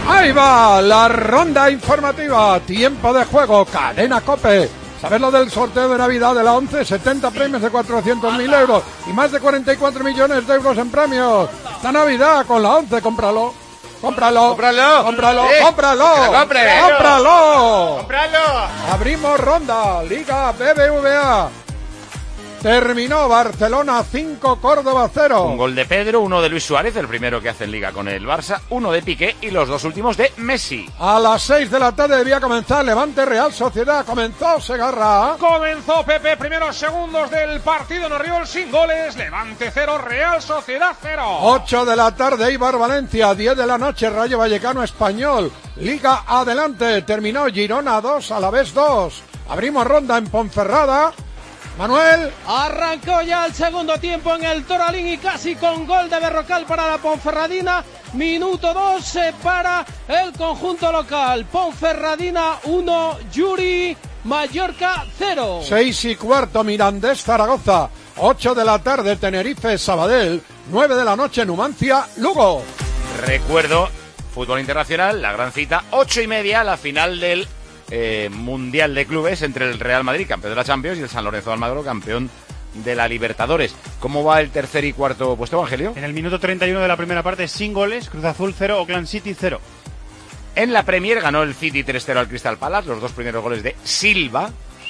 Ahí va la ronda informativa, tiempo de juego, Cadena COPE. ¿Sabes lo del sorteo de Navidad de la 11? 70 premios de 400.000 euros y más de 44 millones de euros en premios. Esta Navidad con la 11, cómpralo. ¡Cómpralo! Abrimos ronda, Liga BBVA. Terminó Barcelona 5, Córdoba 0. Un gol de Pedro, uno de Luis Suárez, el primero que hace en Liga con el Barça, uno de Piqué y los dos últimos de Messi. A las 6 de la tarde debía comenzar Levante Real Sociedad. Comenzó Segarra. Comenzó Pepe, primeros segundos del partido en Orriol sin goles. Levante 0, Real Sociedad 0. 8 de la tarde Eibar Valencia, 10 de la noche Rayo Vallecano Español. Liga adelante, terminó Girona 2, Alavés 2. Abrimos ronda en Ponferrada. Manuel. Arrancó ya el segundo tiempo en el Toralín y casi con gol de Berrocal para la Ponferradina. Minuto 2 para el conjunto local. Ponferradina 1, Yuri, Mallorca 0. 6:15 Mirandés Zaragoza. 8 de la tarde Tenerife Sabadell. 9 de la noche Numancia Lugo. Recuerdo, fútbol internacional, la gran cita, 8:30, la final del Mundial de Clubes entre el Real Madrid, campeón de la Champions, y el San Lorenzo de Almagro, campeón de la Libertadores. ¿Cómo va el tercer y cuarto puesto, Evangelio? En el minuto 31 de la primera parte, sin goles, Cruz Azul 0, Oakland City 0. En la Premier ganó el City 3-0 al Crystal Palace, los dos primeros goles de Silva.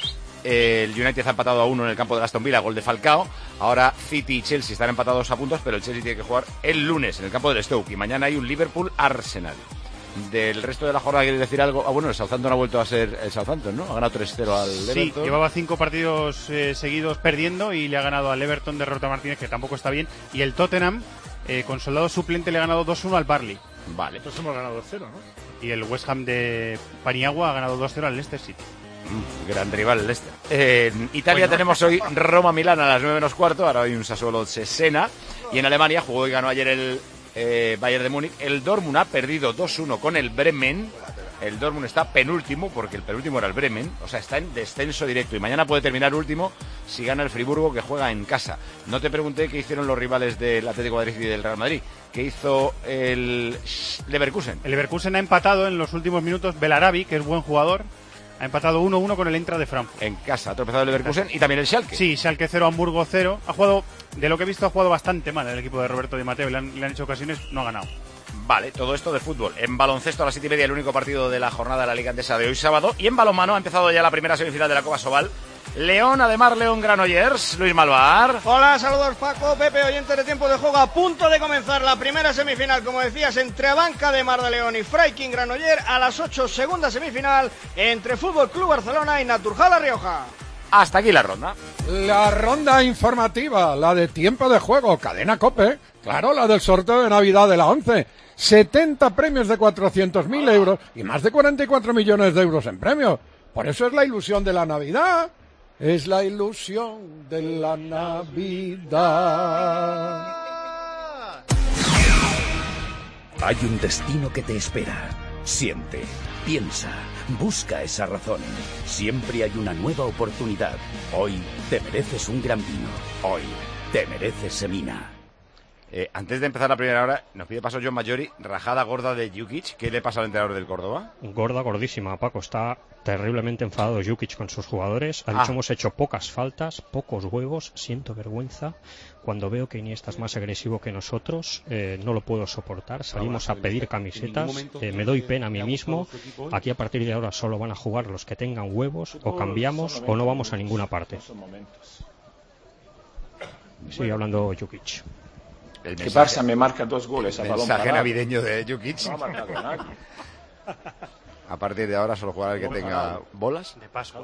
El United ha empatado a 1 en el campo de Aston Villa, gol de Falcao. Ahora City y Chelsea están empatados a puntos, pero el Chelsea tiene que jugar el lunes en el campo del Stoke. Y mañana hay un Liverpool-Arsenal. Del resto de la jornada, ¿quieres decir algo? Bueno, el Southampton ha vuelto a ser el Southampton, ¿no? Ha ganado 3-0 al Everton. Sí, llevaba 5 partidos seguidos perdiendo y le ha ganado al Everton de Roberto Martínez, que tampoco está bien. Y el Tottenham, con soldado suplente, le ha ganado 2-1 al Barley. Vale. Entonces hemos ganado 2-0, ¿no? Y el West Ham de Paniagua ha ganado 2-0 al Leicester City. Gran rival el Leicester. En Italia tenemos hoy Roma-Milán a las 9 menos cuarto. Ahora hay un Sassuolo-Cesena. Y en Alemania jugó y ganó ayer el Bayern de Múnich. El Dortmund ha perdido 2-1 con el Bremen. El Dortmund está penúltimo, porque el penúltimo era el Bremen. O sea, está en descenso directo. Y mañana puede terminar último si gana el Friburgo, que juega en casa. No te pregunté qué hicieron los rivales del Atlético de Madrid y del Real Madrid. ¿Qué hizo el Leverkusen? El Leverkusen ha empatado en los últimos minutos. Belarabi, que es buen jugador, ha empatado 1-1 con el Eintracht de Frankfurt. En casa ha tropezado el Leverkusen y también el Schalke. Sí, Schalke 0, Hamburgo 0. Ha jugado, de lo que he visto, ha jugado bastante mal el equipo de Roberto Di Matteo. Le han hecho ocasiones, no ha ganado. Vale, todo esto de fútbol. En baloncesto a las 7:30, el único partido de la jornada de la Liga Endesa de hoy sábado. Y en balonmano ha empezado ya la primera semifinal de la Copa Sobal. León, Ademar, León, Granollers. Luis Malvar. Hola, saludos Paco, Pepe, oyentes de Tiempo de Juego. A punto de comenzar la primera semifinal, como decías, entre Abanca de Mar de León y Freiking Granoller. A las 8, segunda semifinal entre Fútbol Club Barcelona y Naturja La Rioja. Hasta aquí la ronda. La ronda informativa, la de Tiempo de Juego, Cadena COPE. Claro, la del sorteo de Navidad de la 11. 70 premios de 400.000 euros y más de 44 millones de euros en premios. Por eso es la ilusión de la Navidad. Es la ilusión de la Navidad. Hay un destino que te espera. Siente, piensa, busca esa razón. Siempre hay una nueva oportunidad. Hoy te mereces un gran vino. Hoy te mereces Semina. Antes de empezar la primera hora, nos pide paso John Maggiori, rajada gorda de Jukic. ¿Qué le pasa al entrenador del Córdoba? Gorda, gordísima, Paco. Está terriblemente enfadado Jukic con sus jugadores. Ha dicho, hemos hecho pocas faltas, pocos huevos, siento vergüenza. Cuando veo que Iniesta es más agresivo que nosotros, no lo puedo soportar. Salimos a pedir camisetas, me doy pena a mí mismo. Aquí a partir de ahora solo van a jugar los que tengan huevos, o cambiamos o no vamos a ninguna parte. Sigue hablando Jukic. Que Barça me marca 2 goles a balón mensaje parado. navideño de Jukic. No ha marcado nadie. A partir de ahora solo jugará el que tenga bolas. De Pascua.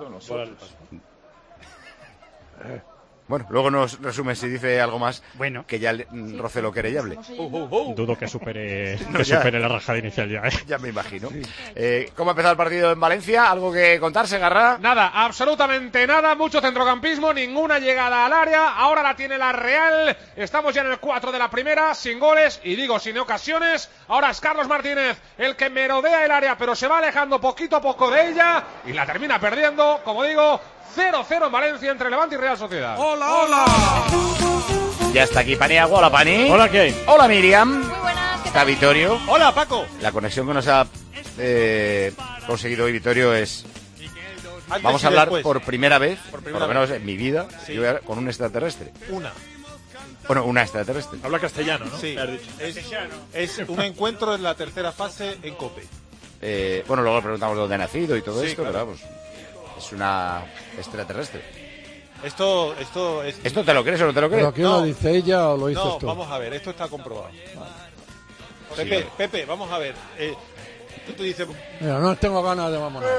Bueno, luego nos resume si dice algo más, bueno, que ya roce lo querellable. Dudo que supere la rajada inicial ya. Ya me imagino. ¿Cómo ha empezado el partido en Valencia? ¿Algo que contarse, Garra? Nada, absolutamente nada. Mucho centrocampismo, ninguna llegada al área. Ahora la tiene la Real. Estamos ya en el 4 de la primera, sin goles y digo sin ocasiones. Ahora es Carlos Martínez el que merodea el área, pero se va alejando poquito a poco de ella y la termina perdiendo, como digo. 0-0 en Valencia entre Levante y Real Sociedad. ¡Hola, hola! Ya está aquí Paniagua. Hola, Pani. Hola, ¿qué hay? Hola, Miriam. Muy buenas, Está Vittorio. Hola, Paco. La conexión que nos ha conseguido hoy Vittorio es... Antes Vamos y a hablar después. por primera vez, Por por primera lo menos vez. en mi vida, Sí. yo voy a hablar con un extraterrestre. Una extraterrestre. Habla castellano, ¿no? Sí. Me has dicho. Es un encuentro en la tercera fase en COPE. Bueno, luego le preguntamos dónde ha nacido y todo Sí, esto, claro. pero vamos, es una extraterrestre. Esto es... ¿Esto te lo crees o no te lo crees? ¿Pero quién lo dice ella o lo dices No, tú? vamos a ver, esto está comprobado. Sí, Pepe, vamos a ver. Tú dices... Mira, no tengo ganas de vámonos.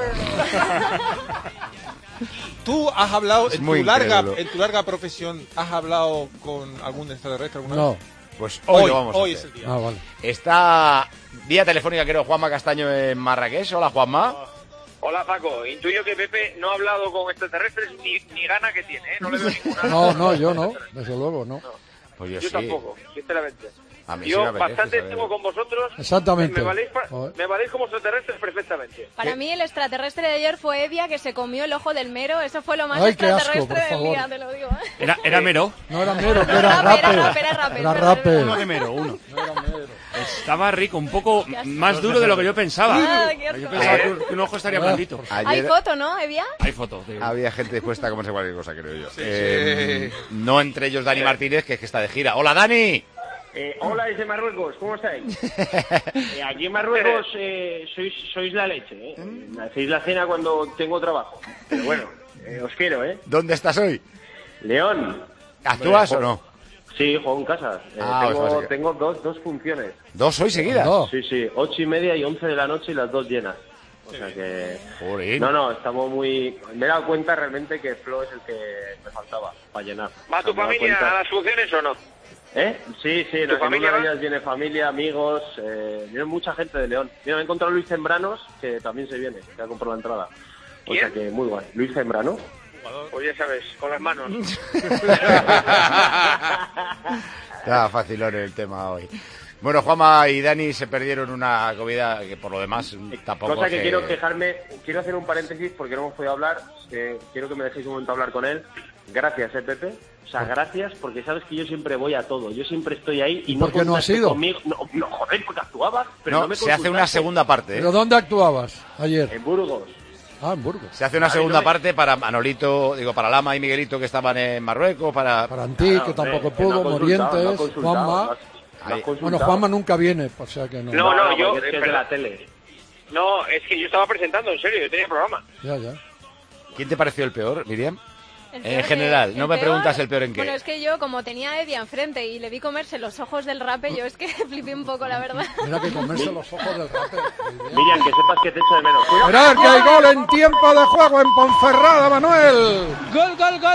¿Tú has hablado, Es en muy tu larga profesión, has hablado con algún extraterrestre alguna No. vez? Pues hoy lo vamos a Hoy hacer. es el día. Ah, vale. Está vía telefónica, creo, Juanma Castaño en Marrakech. Hola, Juanma. Hola, Paco. Intuyo que Pepe no ha hablado con extraterrestres ni gana que tiene, ¿eh? No le veo ninguna. No, yo no. Desde luego, no. Pues yo Yo sí. tampoco, sinceramente. A mí sí Yo me apetece bastante saber. tengo con vosotros. Exactamente. Me valéis como extraterrestres perfectamente. Para mí el extraterrestre de ayer fue Evia, que se comió el ojo del mero. Eso fue lo más Ay, qué asco, extraterrestre por del favor. día, te lo digo. ¿Era Mero? No era Mero, que era Rapper. Era Rapper. Uno de Mero, uno. Estaba rico, un poco más duro de lo que yo pensaba. Ah, qué asco. Yo pensaba que un ojo estaría blandito. Hay foto, ¿no, Evia? Hay foto. Había gente dispuesta a comerse cualquier cosa, creo yo. No entre ellos Dani Martínez, que es que está de gira. ¡Hola, Dani! Hola desde Marruecos, ¿cómo estáis? Aquí en Marruecos sois la leche, ¿eh? Me hacéis la cena cuando tengo trabajo. Pero bueno, os quiero, ¿eh? ¿Dónde estás hoy? León. ¿Actúas o no? Sí, juego en casa. Tengo dos funciones. ¿Dos hoy seguidas? Sí, 8:30 y 11 de la noche y las dos llenas. O sea que... Joder. No, estamos muy... Me he dado cuenta realmente que Flo es el que me faltaba para llenar. ¿Va tu familia a las funciones o no? Sí, en ¿Tu familia una de va? ellas viene familia, amigos, viene mucha gente de León. Mira, me he encontrado a Luis Zembranos, que también se viene, que ha comprado la entrada. O sea que muy guay. Luis Zembrano. Pues ya sabes, con las manos. Está facilón el tema hoy. Bueno, Juanma y Dani se perdieron una comida que por lo demás tampoco... Cosa que quiero quejarme, quiero hacer un paréntesis porque no hemos podido hablar, quiero que me dejéis un momento a hablar con él. Gracias, Pepe. O sea, gracias, porque sabes que yo siempre voy a todo, yo siempre estoy ahí y no ¿por qué no has contaste ido? conmigo. No, joder, porque actuabas, pero no me se hace una consultaste. segunda parte. ¿Pero dónde actuabas ayer? En Burgos. Ah, en Burgos. Se hace una segunda parte para Manolito, para Lama y Miguelito que estaban en Marruecos, para Antí, que tampoco pudo, Morientes, Juanma. Bueno, Juanma nunca viene, o sea que no. No, yo... porque es de la tele. No, es que yo estaba presentando, en serio, yo tenía programa. Ya. ¿Quién te pareció el peor, Miriam? El En peor general, el no me peor- preguntas el peor en qué. Bueno, es que yo, como tenía a Evia enfrente y le vi comerse los ojos del rape, yo es que flipé un poco, la verdad. Mira que comerse los ojos del Rapper. Miriam, que sepas que te echo de menos. Mirad que hay gol en tiempo de juego en Ponferrada, Manuel. Gol.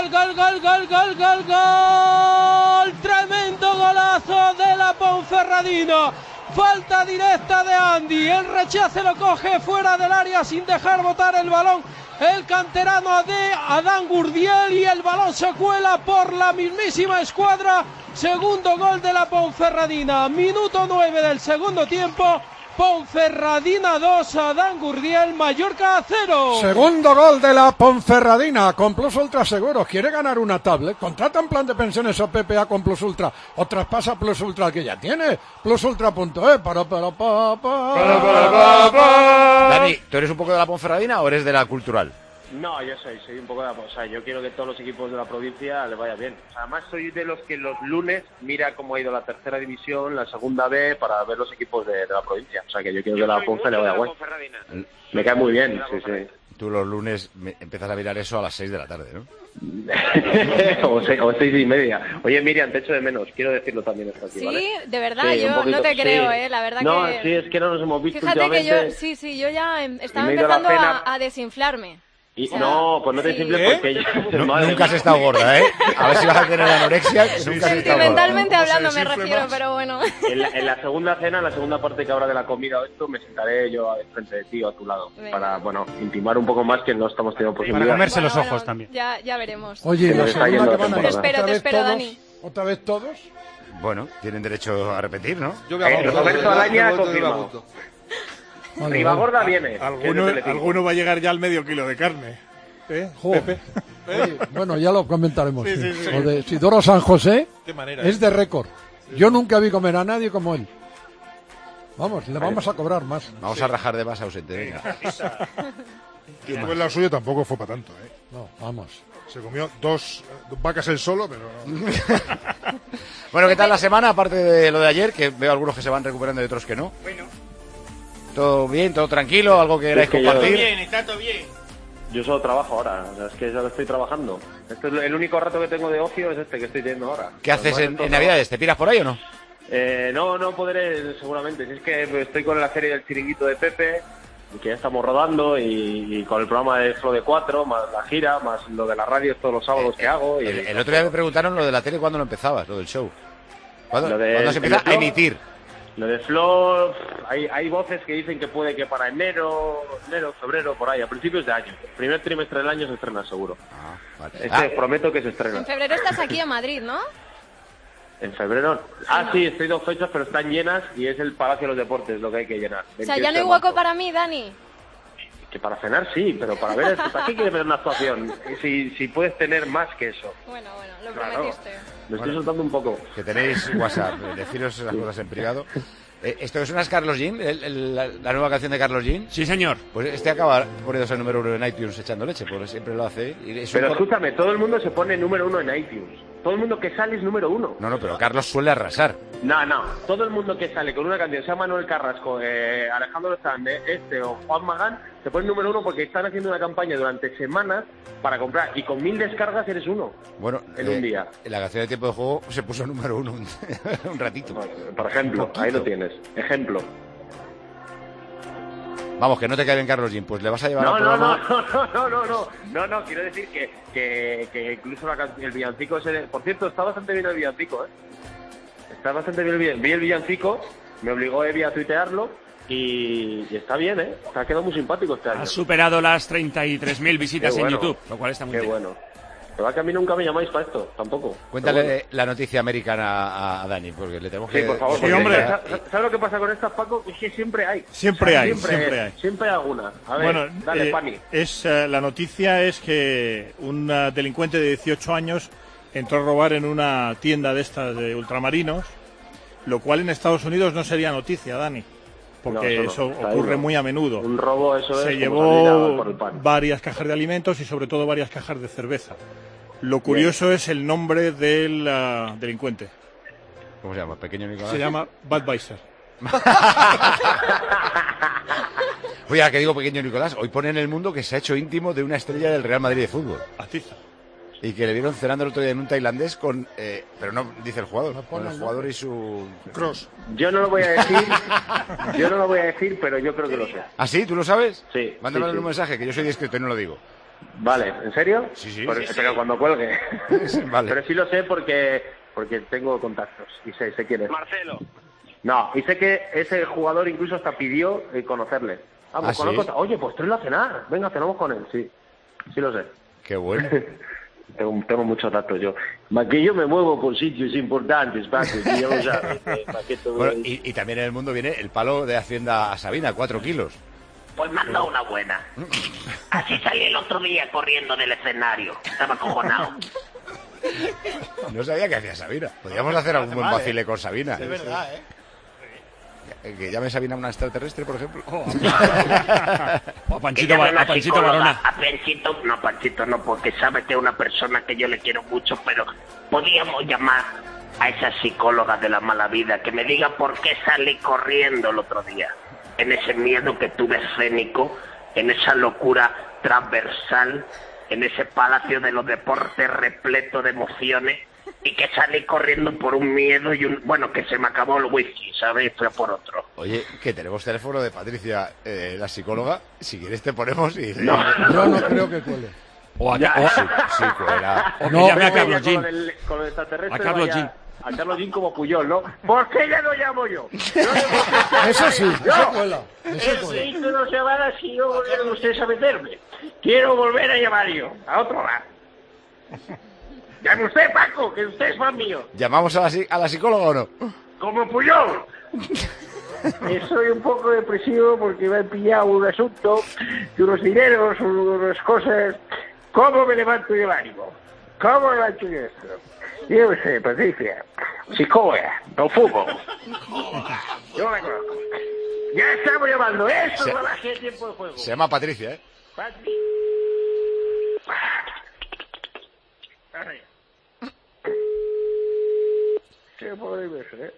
Tremendo golazo de la Ponferradina. Falta directa de Andy. El rechace lo coge fuera del área sin dejar botar el balón. El canterano de Adán Gurdiel y el balón se cuela por la mismísima escuadra. Segundo gol de la Ponferradina. Minuto 9 del segundo tiempo. Ponferradina 2, Adán Gurdiel, Mallorca 0. Segundo gol de la Ponferradina con Plus Ultra Seguros. ¿Quiere ganar una tablet? Contrata un plan de pensiones o PPA con Plus Ultra o traspasa Plus Ultra que ya tiene. Plusultra.es. Dani, ¿tú eres un poco de la Ponferradina o eres de la Cultural? No, yo soy un poco de... O sea, yo quiero que todos los equipos de la provincia les vaya bien. O sea, además soy de los que los lunes mira cómo ha ido la tercera división, la segunda B, para ver los equipos de la provincia. O sea, que yo quiero que la Ponfe le vaya bueno. Me cae muy bien, sí. Tú los lunes empiezas a mirar eso a las 6 de la tarde, ¿no? o 6:30. Oye, Miriam, te echo de menos. Quiero decirlo también esto aquí, Sí, ¿vale? de verdad, Sí, un yo poquito, no te sí. creo, la verdad no, que... sí, es que no nos hemos visto Fíjate que últimamente. yo, yo ya estaba me he ido a la empezando cena. a desinflarme. Y, O sea, no, pues no te sí. simples porque ella... Nunca has estado gorda, ¿eh? A ver si vas a tener anorexia. Nunca has estado gorda. Sentimentalmente hablando me refiero, pero bueno. En la segunda cena, en la segunda parte que habrá de la comida o esto, me sentaré yo frente de ti o a tu lado. Venga. Para, bueno, intimar un poco más que no estamos teniendo posibilidad. Para comerse los Bueno, ojos también. Ya veremos. Oye, la Me está yendo segunda que van a ir. la temporada. Te espero, todos? Dani. ¿Otra vez todos? Bueno, tienen derecho a repetir, ¿no? Roberto Alaña confirmado. Vale, Ribagorda viene. Alguno va a llegar ya al medio kilo de carne. Joder. Pepe. Oye, bueno, ya lo comentaremos. Sí. Lo de Isidoro San José Qué manera, es de récord. Yo nunca vi comer a nadie como él. Vamos, le vamos a cobrar más. Vamos a rajar de más ausente. Venga. Estuve en la suya, tampoco fue para tanto, ¿eh? No, vamos. Se comió dos vacas él solo, pero no. Bueno, ¿qué tal la semana? Aparte de lo de ayer, que veo algunos que se van recuperando y otros que no. Bueno. ¿Todo bien? ¿Todo tranquilo? ¿Algo que queráis compartir? Está todo bien. Yo solo trabajo ahora, o sea, es que ya estoy trabajando. Este es el único rato que tengo de ocio, es este que estoy teniendo ahora. ¿Qué haces en Navidades? ¿Te piras por ahí o no? No podré seguramente. Si es que estoy con la serie del Chiringuito de Pepe, que ya estamos rodando, y con el programa de Flow de 4, más la gira, más lo de la radio todos los sábados que hago. Y el otro día me preguntaron lo de la tele, ¿cuándo lo empezabas? Lo del show. ¿Cuándo se empieza a emitir? Lo de Flow, hay voces que dicen que puede que para enero, febrero, por ahí, a principios de año. El primer trimestre del año se estrena seguro. Vale. Prometo que se estrena. En febrero estás aquí en Madrid, ¿no? En febrero. Sí, estoy 2 fechas, pero están llenas y es el Palacio de los Deportes lo que hay que llenar. O sea, ya no hay hueco para mí, Dani. Que para cenar sí, pero para ver, ¿para qué quieres ver una actuación? Si puedes tener más que eso. Bueno, lo prometiste. Me estoy soltando un poco. Que tenéis WhatsApp, deciros las cosas en privado. ¿Esto que suena es Carlos Jean? ¿La nueva canción de Carlos Jean? Sí, señor. Pues este acaba poniéndose el número 1 en iTunes echando leche, porque siempre lo hace. Pero escúchame, todo el mundo se pone número 1 en iTunes. Todo el mundo que sale es número 1. No, pero Carlos suele arrasar. No. Todo el mundo que sale con una canción, sea Manuel Carrasco, Alejandro Lozán, o Juan Magán, se pone número 1 porque están haciendo una campaña durante semanas para comprar. Y con 1000 descargas eres uno. Bueno, en un día. En la canción de Tiempo de Juego se puso número 1 un ratito. Por ejemplo, ahí lo tienes. Ejemplo. Vamos, que no te cae bien Carlos Jean, pues le vas a llevar No, al programa... No, quiero decir que incluso el villancico por cierto, está bastante bien el villancico, Está bastante bien. Vi el villancico, me obligó Evi a tuitearlo y está bien, Se ha quedado muy simpático este año. Ha superado las 33.000 visitas en YouTube, lo cual está muy bien. Qué bueno. Pero que a mí nunca me llamáis para esto, tampoco. Cuéntale la noticia americana a Dani, porque le tenemos que... Sí, por favor. Sí, hombre. ¿Sabes lo que pasa con estas, Paco? Es que siempre hay. Siempre hay. Siempre hay alguna. A ver, dale, Pani. La noticia es que un delincuente de 18 años entró a robar en una tienda de estas de ultramarinos, lo cual en Estados Unidos no sería noticia, Dani. Porque eso ocurre muy a menudo. Un robo, eso Se es. llevó varias cajas de alimentos y sobre todo varias cajas de cerveza. Lo curioso es el nombre del delincuente. ¿Cómo se llama? ¿Pequeño Nicolás? Se llama Budweiser. Oye, ¿a qué digo Pequeño Nicolás? Hoy pone en El Mundo que se ha hecho íntimo de una estrella del Real Madrid de fútbol. Atiza. Y que le vieron cenando el otro día en un tailandés con... pero no dice el jugador, con el jugador y su... Cross. Yo no lo voy a decir, pero yo creo que lo sé. ¿Ah, sí? ¿Tú lo sabes? Sí. Mándame sí. un mensaje, que yo soy discreto y no lo digo. Vale, ¿en serio? Sí. Pero cuando cuelgue. Vale. Pero sí lo sé porque tengo contactos y sé quién es. Marcelo. No, y sé que ese jugador incluso hasta pidió conocerle. Vamos, ¿sí? Oye, pues tráelo a cenar. Venga, cenamos con él. Sí lo sé. Qué bueno. Tengo muchos datos yo. Más que yo me muevo por sitios importantes, Paco, ya lo sabes. Bueno, y también en El Mundo viene el palo de Hacienda a Sabina, 4 kilos. Pues manda una buena. Así salí el otro día corriendo del escenario. Estaba acojonado. No sabía que hacía Sabina. Podríamos hacer algún buen vacile con Sabina. Es verdad, Que llame Sabina a una extraterrestre, por ejemplo. A Panchito Varona. A Panchito no, porque sabe que es una persona que yo le quiero mucho, pero podíamos llamar a esa psicóloga de la mala vida que me diga por qué salí corriendo el otro día. En ese miedo que tuve escénico, en esa locura transversal, en ese palacio de los deportes repleto de emociones, y que salí corriendo por un miedo y que se me acabó el whisky, ¿sabes? Fue por otro. Oye, que tenemos teléfono de Patricia, la psicóloga. Si quieres te ponemos y... No, yo no creo que cuele. Sí, cuela. O que llame a Carlos Jean. Con el extraterrestre a Carlos Jean. A Carlos Jean como Puyol, ¿no? ¿Por qué ya lo llamo yo? Eso sí, eso cuela. Esto no se va a dar si no volvieron ustedes a meterme. Quiero volver a llamar yo, a otro lado. Llame usted, Paco, que usted es fan mío. ¿Llamamos a la psicóloga o no? Como Puyol. Estoy un poco depresivo porque me he pillado un asunto, unos dineros, unas cosas. ¿Cómo me levanto el ánimo? ¿Cómo lo ha hecho esto? Yo no sé, Patricia. Psicóloga, no fútbol. Yo la conozco. Ya estamos llamando. Eso es la magia de tiempo de juego. Se llama Patricia, ¿eh? Patricia. ¿Qué podría ser,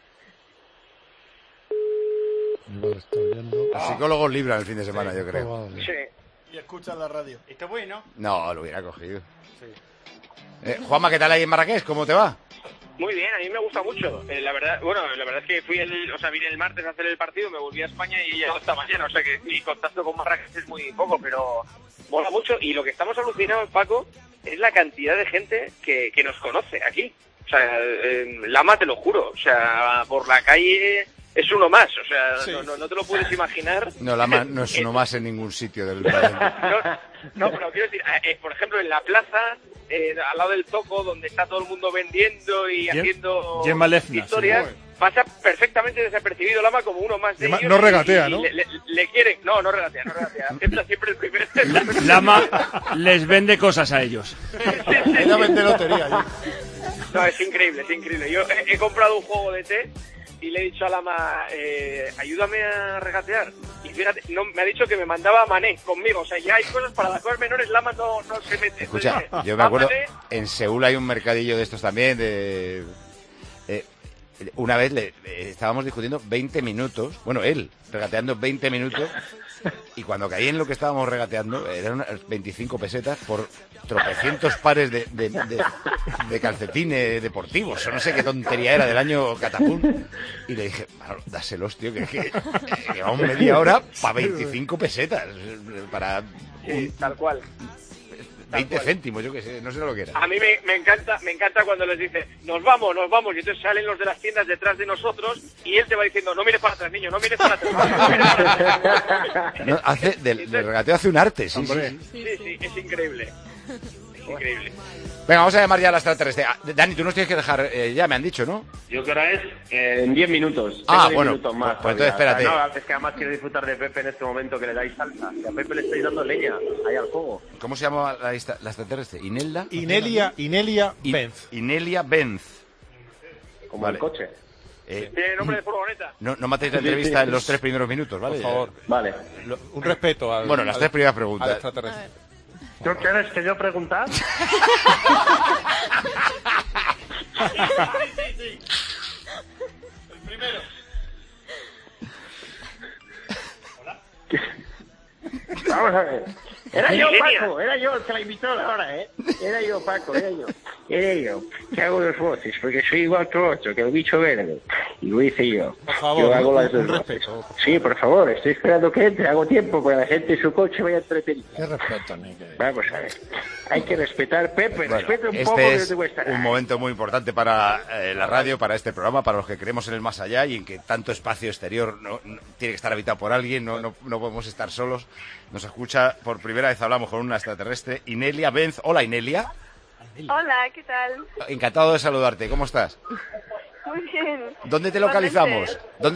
Los psicólogos libran el fin de semana, yo creo. Sí. Y escuchan la radio. ¿Está bueno? No, lo hubiera cogido. Juanma, ¿qué tal ahí en Marrakech? ¿Cómo te va? Muy bien, a mí me gusta mucho. La verdad es que vine el martes a hacer el partido, me volví a España y ya esta mañana, o sea que mi contacto con Marrakech es muy poco, pero mola mucho. Y lo que estamos alucinados, Paco, es la cantidad de gente que nos conoce aquí. O sea, Lama, te lo juro, o sea, por la calle es uno más, o sea, sí. no te lo puedes imaginar. No, Lama no es uno más en ningún sitio del país. No, pero quiero decir, por ejemplo, en la plaza, al lado del Toco, donde está todo el mundo vendiendo y haciendo historias, sí, pasa perfectamente desapercibido Lama como uno más de ellos. No regatea, ¿no? Le quieren, no regatea. Siempre el primero. Lama les vende cosas a ellos. Ella vende lotería. No, es increíble. Yo he comprado un juego de té y le he dicho a Lama, ayúdame a regatear. Y fíjate, me ha dicho que me mandaba a Mané conmigo. O sea, ya hay cosas para las cosas menores, Lama no se mete. Escucha, yo me acuerdo, en Seúl hay un mercadillo de estos también, una vez estábamos discutiendo 20 minutos, bueno, él regateando 20 minutos, y cuando caí en lo que estábamos regateando, eran unas 25 pesetas por tropecientos pares de calcetines deportivos, o no sé qué tontería era del año Catapum, y le dije, dáselos, tío, que vamos media hora para 25 pesetas, para... Sí, tal cual. 20 céntimos, yo qué sé, no sé lo que era. A mí me encanta cuando les dice, nos vamos, y entonces salen los de las tiendas detrás de nosotros y él te va diciendo, no mires para atrás, niño, no mires para atrás. No mires para atrás. No, del regateo hace un arte, sí. Sí, es increíble. Increíble. Venga, vamos a llamar ya a la extraterrestre. Dani, tú nos tienes que dejar, ya me han dicho, ¿no? ¿Yo qué hora es? En 10 minutos. Ah, 10 bueno, minutos más, pues entonces espérate. O sea, no, es que además quiero disfrutar de Pepe en este momento que le dais salsa. Que a Pepe le estáis dando leña ahí al fuego. ¿Cómo se llama la extraterrestre? ¿Inelda? Inelia Benz. Inelia Benz. Como el coche. Tiene nombre de furgoneta. No matéis la entrevista en los 3 primeros minutos, ¿vale? Por favor. Vale. Un respeto al... Bueno, las 3 primeras preguntas. Al extraterrestre. ¿Tú quieres que yo preguntar? Sí. El primero. Hola. Vamos a ver. Era yo, Paco, era yo el que la invitó ahora, ¿eh? Era yo, Paco, era yo. Que hago dos voces, porque soy igual que otro, que el bicho verde. Y lo hice yo. Por favor, yo hago las dos voces. Respeto. Sí, por favor, estoy esperando que entre, hago tiempo para que la gente en su coche vaya entretenida. Qué respeto, Nick. Vamos a ver. Hay que respetar, Pepe, bueno, respeta un este poco es de estar. un momento muy importante para la radio, para este programa, para los que creemos en el más allá y en que tanto espacio exterior no tiene que estar habitado por alguien, no podemos estar solos. Nos escucha por primera vez, hablamos con una extraterrestre, Inelia Benz. Hola, Inelia. Hola, ¿qué tal? Encantado de saludarte, ¿cómo estás? Muy bien. ¿Dónde te localizamos?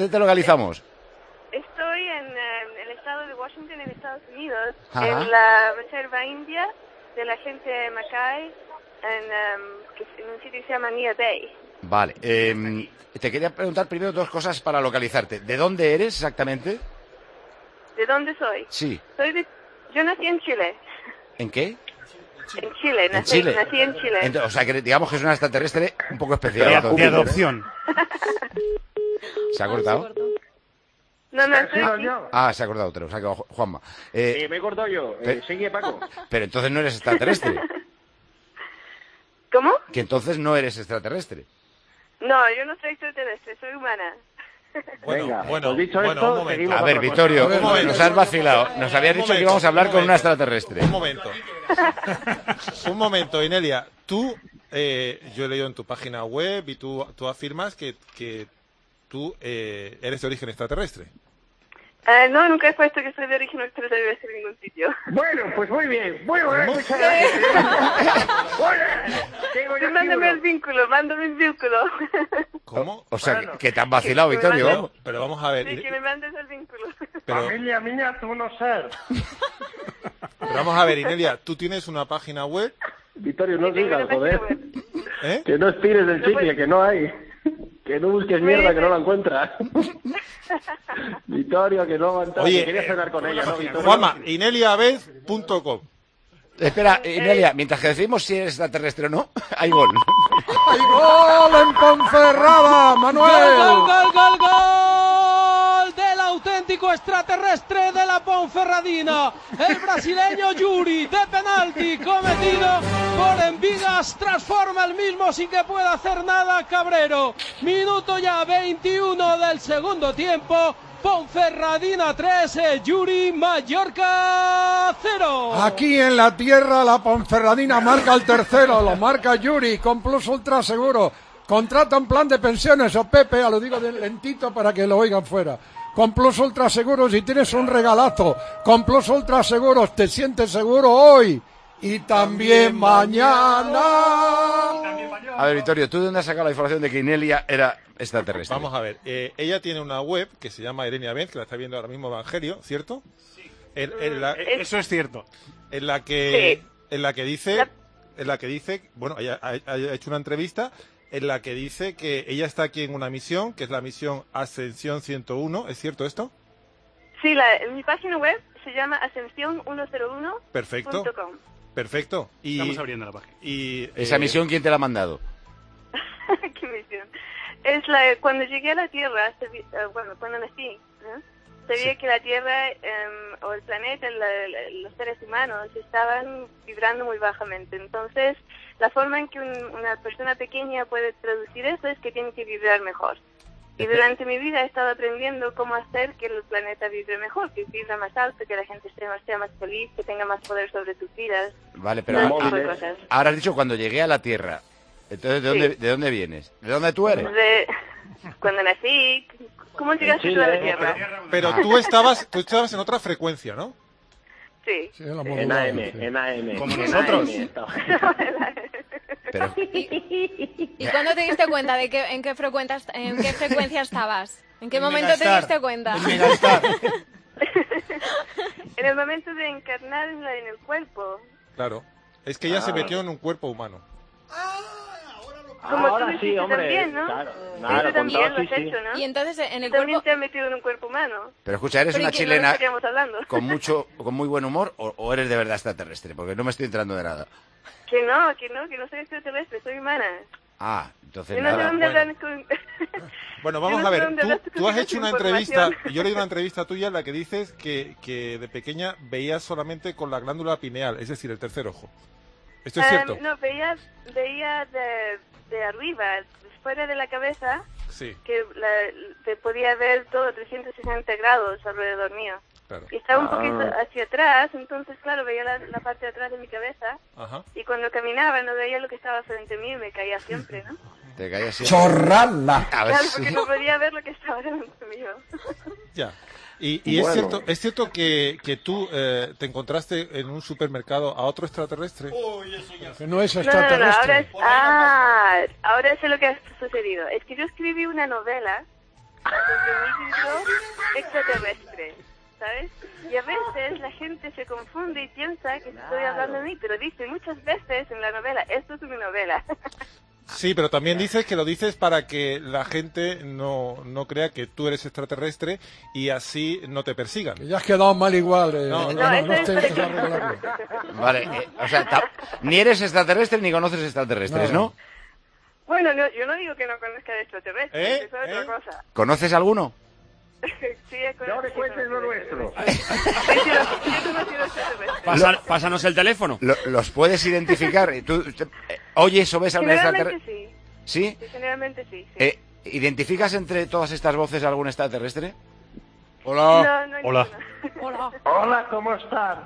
Estoy en el estado de Washington, en Estados Unidos, Ajá. en la reserva india de la gente de Mackay, en un sitio que se llama Nia Bay. Vale, te quería preguntar primero 2 cosas para localizarte. ¿De dónde eres exactamente? ¿De dónde soy? Sí. Yo nací en Chile. ¿En qué? En Chile, nací en Chile. Entonces, o sea, que digamos que es una extraterrestre un poco especial. De adopción. ¿Se ha cortado? No, estoy aquí. Ah, se ha cortado otro, se ha quedado Juanma. Me he cortado yo. Sigue, Paco. Pero entonces no eres extraterrestre. ¿Cómo? Que entonces no eres extraterrestre. No, yo no soy extraterrestre, soy humana. Bueno, pues dicho esto, un seguimos. A ver, Vittorio, nos has vacilado. Nos habías dicho que íbamos a hablar con una extraterrestre. Un momento, Inelia. Tú, yo he leído en tu página web y tú afirmas que tú eres de origen extraterrestre. No, nunca he puesto que soy de origen extraterrestre en ningún sitio. Bueno, pues muy bien. Bueno, muchas gracias. Mándame el vínculo, ¿Cómo? O sea, que te han vacilado, Vittorio. Pero vamos a ver. Sí, que me mandes el vínculo. Familia mía, tú no ser. Pero vamos a ver, Inelia, tú tienes una página web Vittorio, no sigas, joder. ¿Eh? Que no estires del chicle, que no hay. Que no busques mierda, que no la encuentras. Vittorio, que no aguantas. Oye, que quería cenar con ella, ¿no, Vittorio? Juanma, ineliaavez.com. Espera, Inelia, mientras que decimos si es extraterrestre o no, hay gol. ¡Hay gol en Ponferrada, Manuel! ¡Gol del auténtico extraterrestre de la Ponferradina! El brasileño Yuri, de penalti cometido por Envigas, transforma el mismo sin que pueda hacer nada Cabrero. Minuto ya 21 del segundo tiempo. Ponferradina 3, Yuri, Mallorca 0. Aquí en la tierra la Ponferradina marca el tercero, lo marca Yuri con Plus Ultra Seguro. Contrata un plan de pensiones o Pepe, lo digo de lentito para que lo oigan fuera. Con Plus Ultra Seguros y tienes un regalazo. Con Plus Ultra Seguros te sientes seguro hoy y también mañana. A ver, Vittorio, ¿tú de dónde has sacado la información de que Inelia era extraterrestre? Vamos a ver, ella tiene una web que se llama Irene Abend, que la está viendo ahora mismo Evangelio, ¿cierto? Sí. Eso es cierto. En la que dice, bueno, ella ha hecho una entrevista en la que dice que ella está aquí en una misión, que es la misión Ascensión 101, ¿es cierto esto? Sí, mi página web se llama ascensión101.com. Perfecto. Y, estamos abriendo la página. Y, ¿Esa misión quién te la ha mandado? ¿Qué misión? Cuando llegué a la Tierra, cuando nací, ¿no? Sabía que la Tierra o el planeta, los seres humanos estaban vibrando muy bajamente. Entonces, la forma en que una persona pequeña puede traducir eso es que tiene que vibrar mejor. Y durante mi vida he estado aprendiendo cómo hacer que el planeta vibre mejor, que vibra más alto, que la gente sea más feliz, que tenga más poder sobre tus vidas. Vale, pero ahora has dicho cuando llegué a la Tierra. Entonces, ¿de dónde vienes? ¿De dónde tú eres? Cuando nací. ¿Cómo llegaste tú a la Tierra? Pero tú estabas en otra frecuencia, ¿no? Sí. En AM. Como nosotros. Pero... ¿Y cuándo te diste cuenta de en qué frecuencia estabas? ¿En qué momento te diste cuenta? En el momento de encarnar en el cuerpo. Claro. Es que ella se metió en un cuerpo humano. Como ahora tú sí, hombre. También, ¿no? Claro, tú también lo has hecho, ¿no? Y entonces en el también cuerpo... te has metido en un cuerpo humano. Pero escucha, ¿eres Pero una chilena con muy buen humor o eres de verdad extraterrestre? Porque no me estoy enterando de nada. Que no soy extraterrestre, soy humana. Ah, entonces Yo no sé nada. dónde hablan con... Bueno, vamos a ver, tú has hecho una entrevista, yo leí una entrevista tuya en la que dices que de pequeña veías solamente con la glándula pineal, es decir, el tercer ojo. ¿Esto es cierto? No, veía de arriba, fuera de la cabeza, sí. Que te podía ver todo 360 grados alrededor mío. Claro. Y estaba un poquito hacia atrás, entonces claro, veía la parte de atrás de mi cabeza. Ajá. Y cuando caminaba no veía lo que estaba frente a mí y me caía siempre, ¿no? Te caía siempre. ¡Chorrala! Claro, porque no podía ver lo que estaba delante mío. Ya. Y bueno. ¿Es cierto que tú te encontraste en un supermercado a otro extraterrestre? Que no es extraterrestre. Ahora sé lo que ha sucedido. Es que yo escribí una novela sobre mi libro extraterrestre, ¿sabes? Y a veces la gente se confunde y piensa que estoy hablando de mí, pero dice muchas veces en la novela, esto es mi novela. Sí, pero también dices que lo dices para que la gente no crea que tú eres extraterrestre y así no te persigan. Ya has quedado mal igual. Vale, o sea, ni eres extraterrestre ni conoces extraterrestres, ¿no? Bueno, yo no digo que no conozca de extraterrestres, eso es otra cosa. ¿Conoces alguno? Sí, no recuerdes lo nuestro. Pásanos el teléfono. ¿Los puedes identificar? ¿Tú oyes o ves a un extraterrestre? Sí. ¿Sí? Generalmente sí. ¿Identificas entre todas estas voces algún extraterrestre? Hola. No, hola. Hola, ¿cómo estás?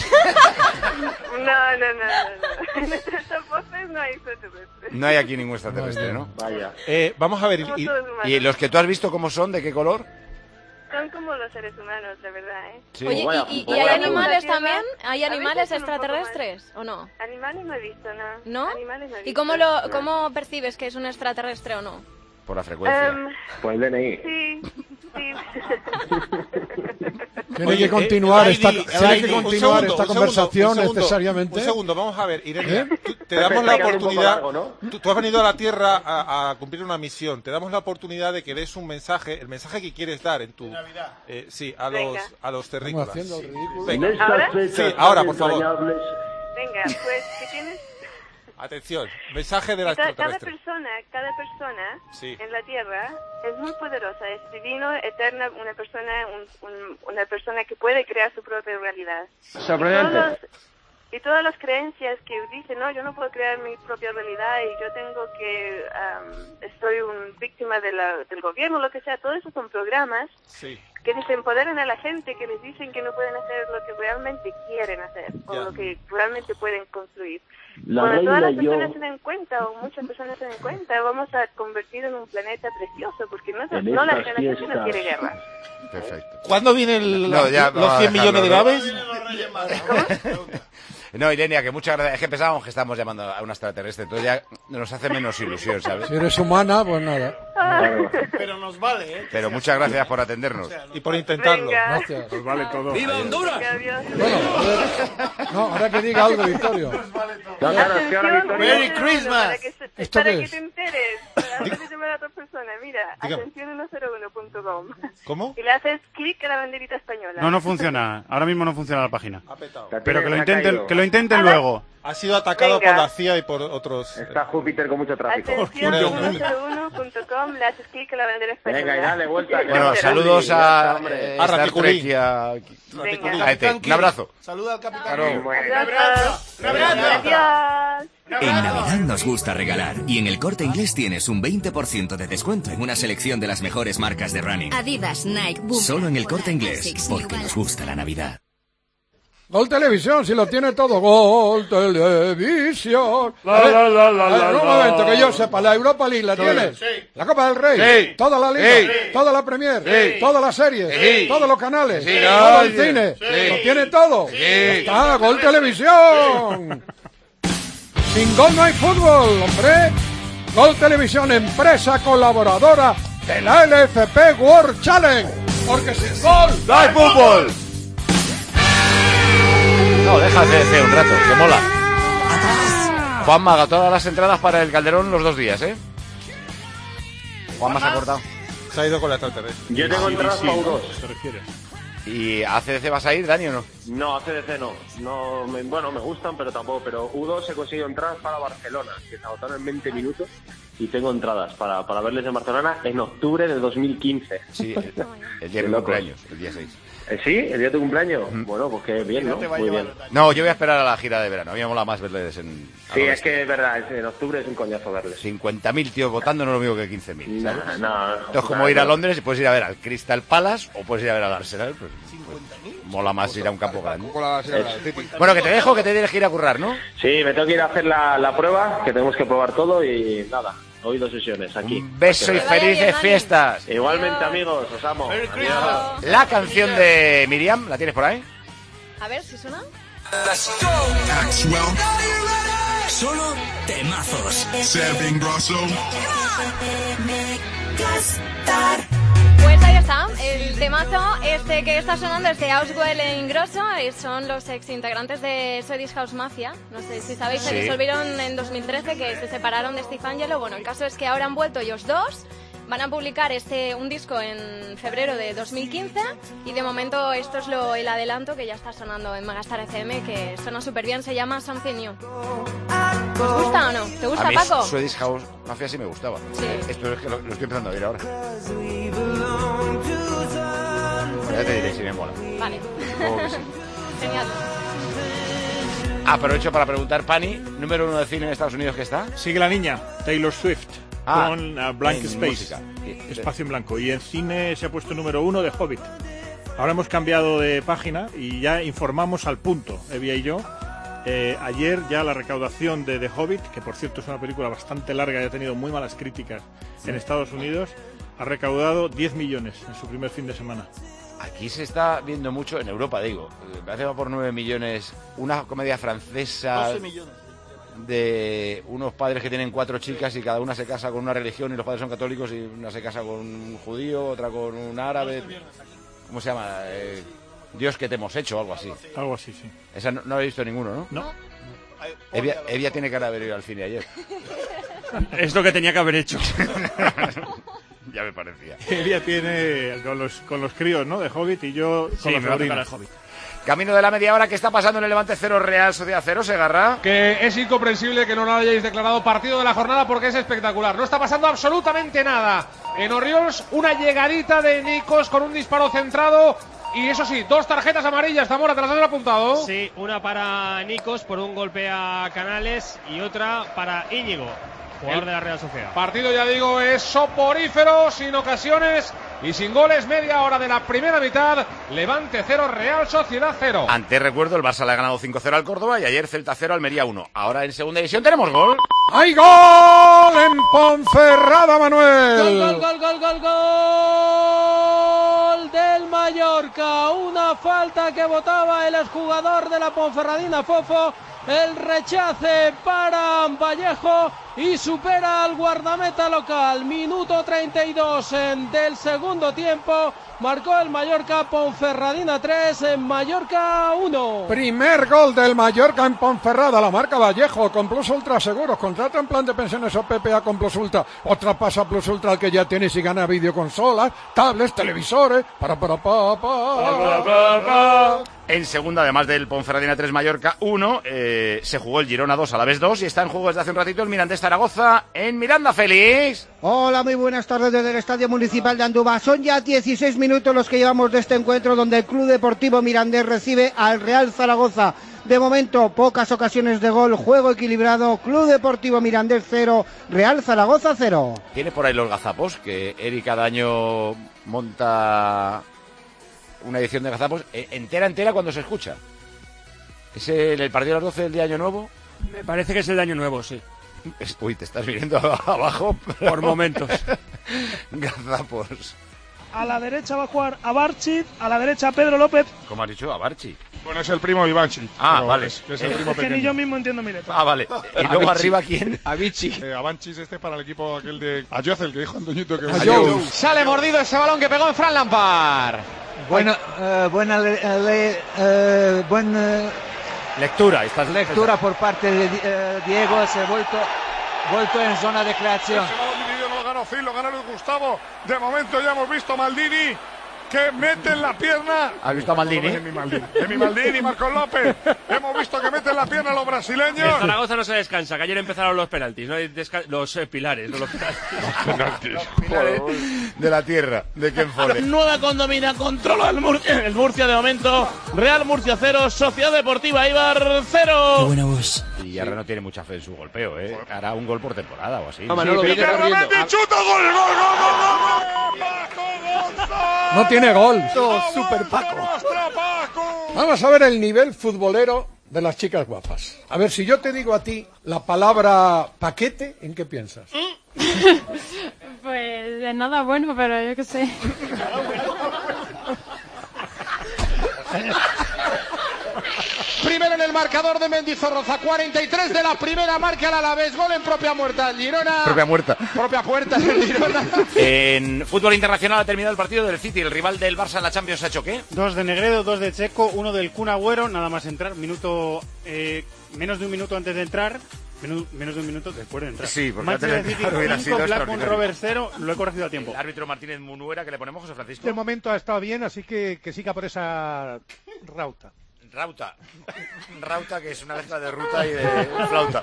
No. En estas voces no hay extraterrestres. No hay aquí ningún extraterrestre, ¿no? Vaya. Vamos a ver. ¿Y los que tú has visto cómo son? ¿De qué color? Son como los seres humanos, la verdad, ¿eh? Sí. Oye, ¿y hay animales también? ¿Hay animales extraterrestres o no? Animales no he visto, ¿no? ¿No? Animales no he ¿Y visto. cómo percibes que es un extraterrestre o no? Por la frecuencia. Por el DNI. Sí. Tiene que continuar esta conversación necesariamente. Un segundo, vamos a ver, Irene, te damos la oportunidad. Tú has venido a la Tierra a cumplir una misión. Te damos la oportunidad de que des un mensaje, el mensaje que quieres dar en tu a los terrícolas. Venga. Ahora, por favor. Venga, pues ¿qué tienes? Atención, mensaje de la extraterrestre. Cada persona en la Tierra es muy poderosa, es divino, eterna, una persona que puede crear su propia realidad. Y todas las creencias que dicen, no, yo no puedo crear mi propia realidad y yo tengo que, estoy víctima del gobierno, lo que sea, todo eso son programas que desempoderan a la gente, que les dicen que no pueden hacer lo que realmente quieren hacer o lo que realmente pueden construir. Cuando todas las personas se den cuenta, o muchas personas se den cuenta, vamos a convertir en un planeta precioso, porque la gente no quiere guerra. Perfecto. ¿Cuándo vienen los 100 millones de naves? No, Irene, que muchas gracias. Es que pensábamos que estábamos llamando a una extraterrestre, entonces ya nos hace menos ilusión, ¿sabes? Si eres humana, pues nada. Pero nos vale, ¿eh? Pero muchas gracias por atendernos. Y por intentarlo. Gracias. Nos vale todo. ¡Viva Honduras! Bueno, no, ahora que diga algo, Victorio. ¡Merry Christmas! ¿Esto Para qué que es? te enteres, antes de llamar a otra persona, mira, atención101.com. ¿Cómo? Y le haces clic a la banderita española. No funciona. Ahora mismo no funciona la página. Ha petado. Pero que lo intenten luego. Ha sido atacado por la CIA y por otros. Está Júpiter con mucho tráfico. Atención101.com, le haces clic a la bandera española. Venga, y dale vuelta. Bueno, saludos a Star Raticulín. Trek y a ET. Un abrazo. Saluda al capitán. Claro. Un abrazo. Adiós. En Navidad nos gusta regalar y en El Corte Inglés tienes un 20% de descuento en una selección de las mejores marcas de running. Adidas, Nike, Boom. Solo en El Corte Inglés, porque nos gusta la Navidad. Gol Televisión, si lo tiene todo. Gol Televisión. Un momento, que yo sepa, la Europa League la tienes. La Copa del Rey. Toda la Liga. Toda la Premier. Todas las series. Todos los canales. Todo el cine. Lo tiene todo. Está, Gol Televisión. Sin gol no hay fútbol, hombre. Gol Televisión, empresa colaboradora de la LFP World Challenge. Porque sin gol ¡no hay fútbol! No, déjate un rato, que mola. Juanma, todas las entradas para el Calderón los 2 días, ¿eh? Juanma se ha cortado. Se ha ido con la extraterrestre. Yo tengo entradas para U2. ¿Te refieres? ¿Y a CDC vas a ir, Dani, o no? No, a CDC no. Bueno, me gustan, pero tampoco. Pero U2 he conseguido entradas para Barcelona, que se agotaron en 20 minutos. Y tengo entradas para verles en Barcelona en octubre de 2015. Sí, el día de mi cumpleaños, el día 6. ¿Sí? ¿El día de tu cumpleaños? Bueno, pues qué bien, ¿no? Muy bien. No, yo voy a esperar a la gira de verano. A mí me mola más verles en... Sí, es que es verdad, en octubre es un coñazo verles. 50.000 tíos votando no es lo mismo que 15.000, ¿sabes? No. Entonces, como ir a Londres y puedes ir a ver al Crystal Palace o puedes ir a ver al Arsenal, pues mola más ir a un campo grande. Bueno, que te dejo, que te tienes que ir a currar, ¿no? Sí, me tengo que ir a hacer la prueba, que tenemos que probar todo y nada. Hoy 2 sesiones aquí. Un beso y felices fiestas. Igualmente, amigos, os amo. Adiós. La canción de Miriam, ¿la tienes por ahí? A ver si suena. Solo temazos. Pues ahí está, el temazo que está sonando es de Auswell e Ingrosso, son los ex integrantes de Swedish House Mafia, no sé si sabéis, se disolvieron en 2013, que se separaron de Steve Angelo. Bueno, el caso es que ahora han vuelto ellos dos, van a publicar un disco en febrero de 2015 y de momento esto es el adelanto que ya está sonando en Megastar FM, que suena súper bien, se llama Something New. ¿Os gusta o no? ¿Te gusta, a mí, Paco? Swedish House Mafia sí me gustaba. Sí. Esto es que lo estoy empezando a oír ahora. Pero ya te diré si me mola. Vale. Supongo que sí. Genial. Aprovecho para preguntar, Pani, número 1 de cine en Estados Unidos, ¿qué está? Sigue la niña, Taylor Swift, con Blank en Space, música. espacio en blanco. Y en cine se ha puesto número 1 de Hobbit. Ahora hemos cambiado de página y ya informamos al punto, Evia y yo. Ayer ya la recaudación de The Hobbit, que por cierto es una película bastante larga y ha tenido muy malas críticas en Estados Unidos, ha recaudado 10 millones en su primer fin de semana. Aquí se está viendo mucho, en Europa digo, me parece que va por 9 millones, una comedia francesa 12 millones. de unos padres que tienen 4 chicas y cada una se casa con una religión y los padres son católicos y una se casa con un judío, otra con un árabe. ¿Cómo se llama? Dios que te hemos hecho, algo así. Algo así, sí. Esa no he visto ninguno, ¿no? No. Evia tiene que haber ido al cine ayer. Es lo que tenía que haber hecho. Ya me parecía. Evia tiene con los críos, ¿no? De Hobbit y yo con los sobrinos. Camino de la media hora, ¿qué está pasando en el Levante 0, Real Sociedad 0, Segarra? Que es incomprensible que no lo hayáis declarado partido de la jornada porque es espectacular. No está pasando absolutamente nada. En Orriols, una llegadita de Nikos con un disparo centrado. Y eso sí, 2 tarjetas amarillas, Zamora, ¿te las has apuntado? Sí, una para Nikos por un golpe a Canales y otra para Íñigo, jugador de la Real Sociedad. Partido, ya digo, es soporífero, sin ocasiones y sin goles. Media hora de la primera mitad. Levante 0, Real Sociedad 0. Antes recuerdo, el Barça le ha ganado 5-0 al Córdoba y ayer Celta 0, Almería 1. Ahora en segunda división tenemos gol. ¡Hay gol en Ponferrada, Manuel! Gol del Mallorca. Una falta que votaba el exjugador de la Ponferradina, Fofo. El rechace para Vallejo y supera al guardameta local. Minuto 32 del segundo tiempo. Marcó el Mallorca, Ponferradina 3, en Mallorca 1. Primer gol del Mallorca en Ponferrada, la marca Vallejo, con Plus Ultra Seguros. Contrata en plan de pensiones o PPA con Plus Ultra. Otra pasa Plus Ultra al que ya tienes y gana videoconsolas, tablets, televisores. En segunda, además del Ponferradina 3, Mallorca 1, se jugó el Girona 2, Alavés 2 y está en juego desde hace un ratito el Mirandés Zaragoza en Miranda. Félix. Hola, muy buenas tardes desde el Estadio Municipal de Andúba. Son ya 16 minutos los que llevamos de este encuentro donde el Club Deportivo Mirandés recibe al Real Zaragoza. De momento, pocas ocasiones de gol, juego equilibrado, Club Deportivo Mirandés 0, Real Zaragoza 0. Tiene por ahí los gazapos, que Eri cada año monta una edición de gazapos entera cuando se escucha. ¿Es el partido de las 12 del día Año Nuevo? Me parece que es el de Año Nuevo, sí. Uy, te estás viniendo abajo. Por momentos. Gazapos. A la derecha va a jugar Abarchi, a la derecha Pedro López. ¿Cómo has dicho? Abarchi. Bueno, es el primo de Ivanchi. Ah, vale. Es el primo Es que pequeño. ni yo mismo entiendo mi letra. Ah, vale. ¿Y luego Avicii. arriba quién? Avicii. Avanchis para el equipo aquel de Ayoz, el que dijo Antoñito que... Sale mordido ese balón que pegó en Fran Lampard. Buena lectura. Lectura por parte de Diego, se ha vuelto en zona de creación. Ese balón dividido no lo ganó Phil, lo ganó Luis Gustavo. De momento ya hemos visto a Maldini que mete en la pierna. ¿Has visto a Maldini? Emi Maldini, Marcos López. Hemos visto que meten la pierna a los brasileños. En Zaragoza no se descansa, que ayer empezaron los penaltis, no hay los pilares, no los penaltis. Los pilares de la tierra, de Ken Follett. Nueva condomina, controla el Murcia de momento. Real Murcia 0, Sociedad Deportiva Eibar 0. Qué buena voz. Y ahora no tiene mucha fe en su golpeo, ¿eh? Hará un gol por temporada o así. No, Manolo, viene corriendo. ¡Chuta, gol! No tiene gol. Super Paco. Vamos a ver el nivel futbolero de las chicas guapas. A ver, si yo te digo a ti la palabra paquete, ¿en qué piensas? Pues de nada bueno, pero yo qué sé. Primero en el marcador de Mendizorroza, 43 de la primera, marca el Alavés, gol en propia muerta, el Girona. Propia muerta. Propia puerta del Girona. En fútbol internacional ha terminado el partido del City, el rival del Barça en la Champions ha hecho ¿qué? 2 de Negredo, 2 de Checo, 1 del Kun Agüero, nada más entrar, menos de un minuto antes de entrar. Menos de un minuto después de entrar. Sí, porque Manchester antes de City entrar hubiera 5, sido Blackburn extraordinario. Rovers 0, lo he corregido a tiempo. El árbitro Martínez Munuera que le ponemos, José Francisco. De momento ha estado bien, así que siga por esa rauta. Rauta, que es una mezcla de ruta y de flauta.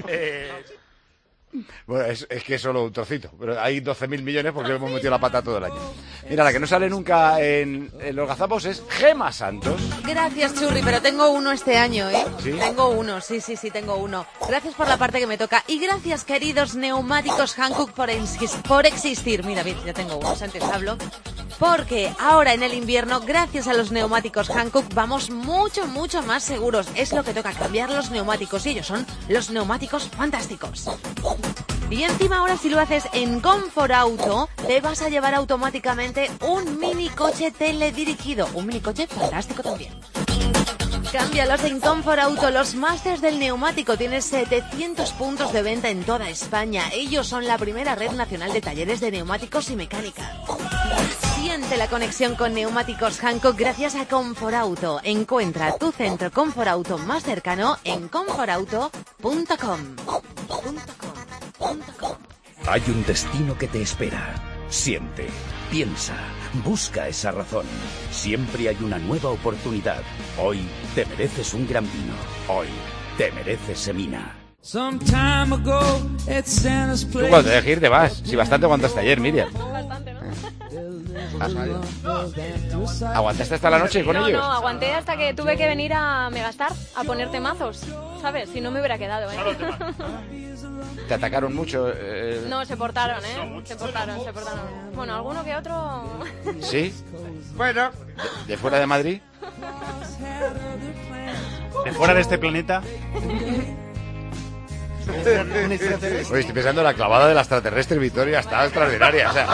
Bueno, es que es solo un trocito, pero hay 12.000 millones porque hemos metido la pata todo el año. Mira, la que no sale nunca en los gazapos es Gema Santos. Gracias, Churri, pero tengo uno este año, ¿eh? ¿Sí? Tengo uno, sí, tengo uno. Gracias por la parte que me toca. Y gracias, queridos neumáticos Hankook, por existir. Mira, bien, ya tengo uno, antes hablo. Porque ahora en el invierno, gracias a los neumáticos Hankook, vamos mucho más seguros. Es lo que toca, cambiar los neumáticos. Y ellos son los neumáticos fantásticos. Y encima ahora si lo haces en Comfort Auto, te vas a llevar automáticamente un minicoche teledirigido. Un minicoche fantástico también. Cámbialos en Comfort Auto, los másters del neumático. Tienes 700 puntos de venta en toda España. Ellos son la primera red nacional de talleres de neumáticos y mecánica. Si Siente la conexión con neumáticos Hankook gracias a Conforauto. Encuentra tu centro Conforauto más cercano en conforauto.com. Hay un destino que te espera. Siente, piensa, busca esa razón. Siempre hay una nueva oportunidad. Hoy te mereces un gran vino. Hoy te mereces Semina. Tú cuando te dejes ir te vas. Si bastante aguantaste ayer, Miriam. ¿Aguantaste hasta la noche con ellos? No, aguanté hasta que tuve que venir a Megastar a poner temazos, ¿sabes? Si no me hubiera quedado, ¿Te atacaron mucho? No, se portaron, se portaron. Bueno, alguno que otro... ¿Sí? Bueno. ¿De fuera de Madrid? ¿De fuera de este planeta? Oye, estoy pensando en la clavada de la extraterrestre Victoria, está extraordinaria. O sea,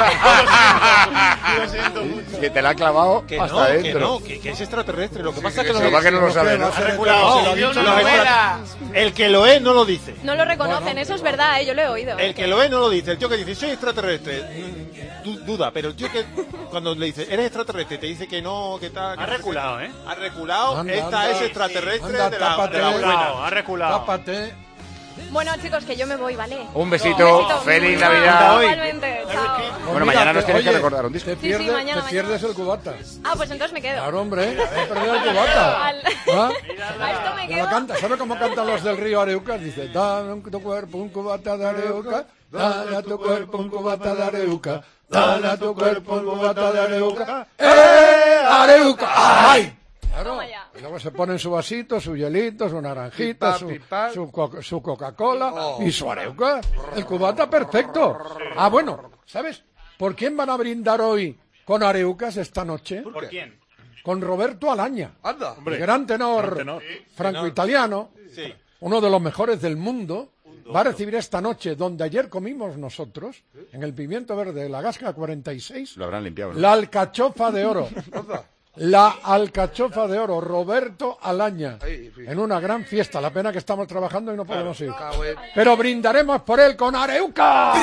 que te la ha clavado que hasta no, adentro. que es extraterrestre. Lo que pasa es que que no lo sabe, ¿no? Ha reculado. El que lo es no lo dice. No lo reconocen, eso es verdad, yo lo he oído. El que lo es no lo dice. El tío que dice, soy extraterrestre, duda. Pero el tío que cuando le dice, eres extraterrestre, te dice que no, que tal... Ha reculado, ¿eh? Ha reculado. Anda, Esta es extraterrestre anda, de la buena. Ha reculado. Tápate. Bueno, chicos, que yo me voy, ¿vale? Un besito, feliz Navidad. Igualmente, chao. Bueno, mañana nos tienes que recordar un disco. Te pierdes, mañana. te pierdes el cubata. Ah, pues entonces me quedo. Claro, hombre, he perdido el cubata. A esto me Ya quedo. lo canta. ¿Sabe cómo cantan los del río Areuca? Dice, dale a tu cuerpo un cubata de Areuca, dale a tu cuerpo un cubata de Areuca, dale a tu cuerpo un cubata de Areuca, Areuca, ¡ay! Claro, y luego se ponen su vasito, su hielito, su naranjita, su Coca-Cola y su Areuca. El cubata perfecto. Ah, bueno, ¿sabes por quién van a brindar hoy con Areucas esta noche? ¿Por quién? Con Roberto Alaña. Anda. El gran tenor franco-italiano, uno de los mejores del mundo. Va a recibir esta noche, donde ayer comimos nosotros, en el Pimiento Verde de la Gasca 46, Lo habrán limpiado, ¿no? la alcachofa de oro. La alcachofa de oro, Roberto Alaña, en una gran fiesta. La pena que estamos trabajando y no podemos ir. Pero brindaremos por él con Areuca.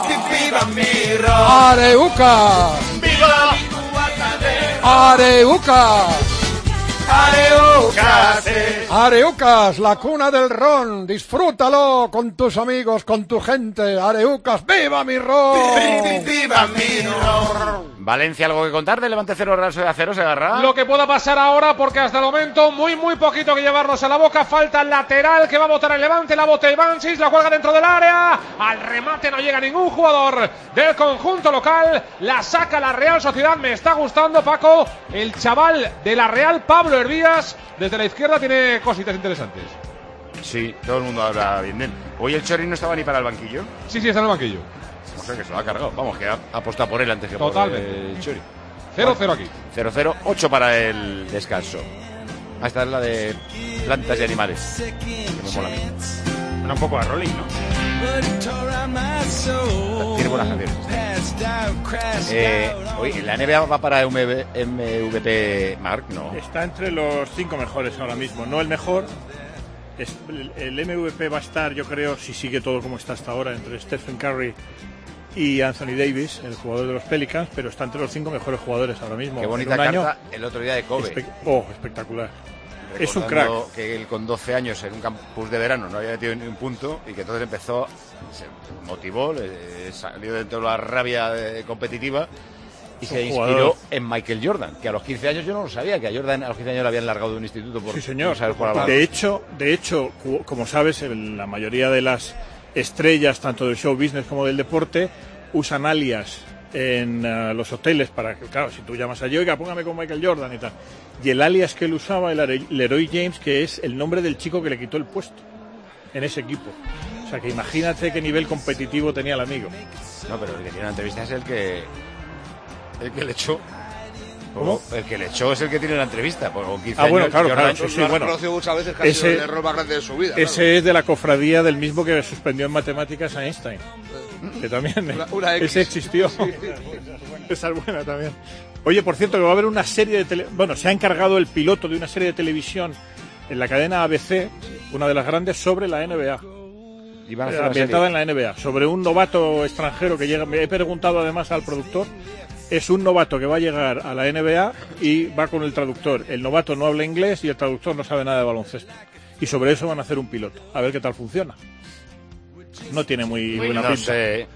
Areuca. Areuca. Areucas, la cuna del ron. Disfrútalo con tus amigos, con tu gente. Areucas, ¡viva mi ron! ¡Viva mi ron! Valencia, ¿algo que contar de Levante 0, Real Sociedad 0, se agarra? Lo que pueda pasar ahora, porque hasta el momento muy poquito que llevarnos a la boca. Falta el lateral que va a botar el Levante, la bota Ivanchis, la juega dentro del área. Al remate no llega ningún jugador del conjunto local. La saca la Real Sociedad. Me está gustando, Paco, el chaval de la Real, Pablo Hervías. Desde la izquierda tiene cositas interesantes. Sí, todo el mundo habla bien de él. Hoy el Chori no estaba ni para el banquillo. Sí, está en el banquillo. O sea que se lo ha cargado. Vamos, que ha apostado por él antes que totalmente por el Chori. 0-0 aquí. 0-0, 8 para el descanso. Esta es la de plantas y animales. Que me mola a mí. Suena un poco a Rolling, ¿no? Tiene buenas canciones. Oye, ¿la NBA va para MVP Mark? No. Está entre los 5 mejores ahora mismo. No el mejor. El MVP va a estar, yo creo, si sigue todo como está hasta ahora, entre Stephen Curry y Anthony Davis, el jugador de los Pelicans, pero está entre los 5 mejores jugadores ahora mismo. Qué bonita carta el otro día de Kobe. Espectacular. Recordando es un crack. Que él con 12 años en un campus de verano no había metido ni un punto y que entonces empezó, se motivó, salió dentro de la rabia competitiva y se inspiró en Michael Jordan, que a los 15 años yo no lo sabía, que a Jordan a los 15 años le habían largado de un instituto por sí, señor. no saber jugar a la De hecho, como sabes, la mayoría de las estrellas, tanto del show business como del deporte, usan alias en los hoteles para que, claro, si tú llamas allí, oiga, póngame con Michael Jordan y tal. Y el alias que él usaba, el Leroy James, que es el nombre del chico que le quitó el puesto en ese equipo. O sea, que imagínate qué nivel competitivo tenía el amigo. No, pero el que tiene la entrevista es el que le echó. ¿Cómo? El que le echó es el que tiene la entrevista. Con 15 bueno, años, claro, Jordan, claro. Sí, lo ha bueno, reconocido muchas veces que ha sido el error más grande de su vida. Ese claro. es de la cofradía del mismo que suspendió en matemáticas a Einstein. Que también una X. ese existió. Sí. Esa es buena también. Oye, por cierto, que va a haber una serie de bueno, se ha encargado el piloto de una serie de televisión en la cadena ABC, una de las grandes, sobre la NBA. Ambientada en la NBA, sobre un novato extranjero que llega. Me he preguntado además al productor es un novato que va a llegar a la NBA y va con el traductor. El novato no habla inglés y el traductor no sabe nada de baloncesto. Y sobre eso van a hacer un piloto, a ver qué tal funciona. No tiene muy buena pinta. Sé.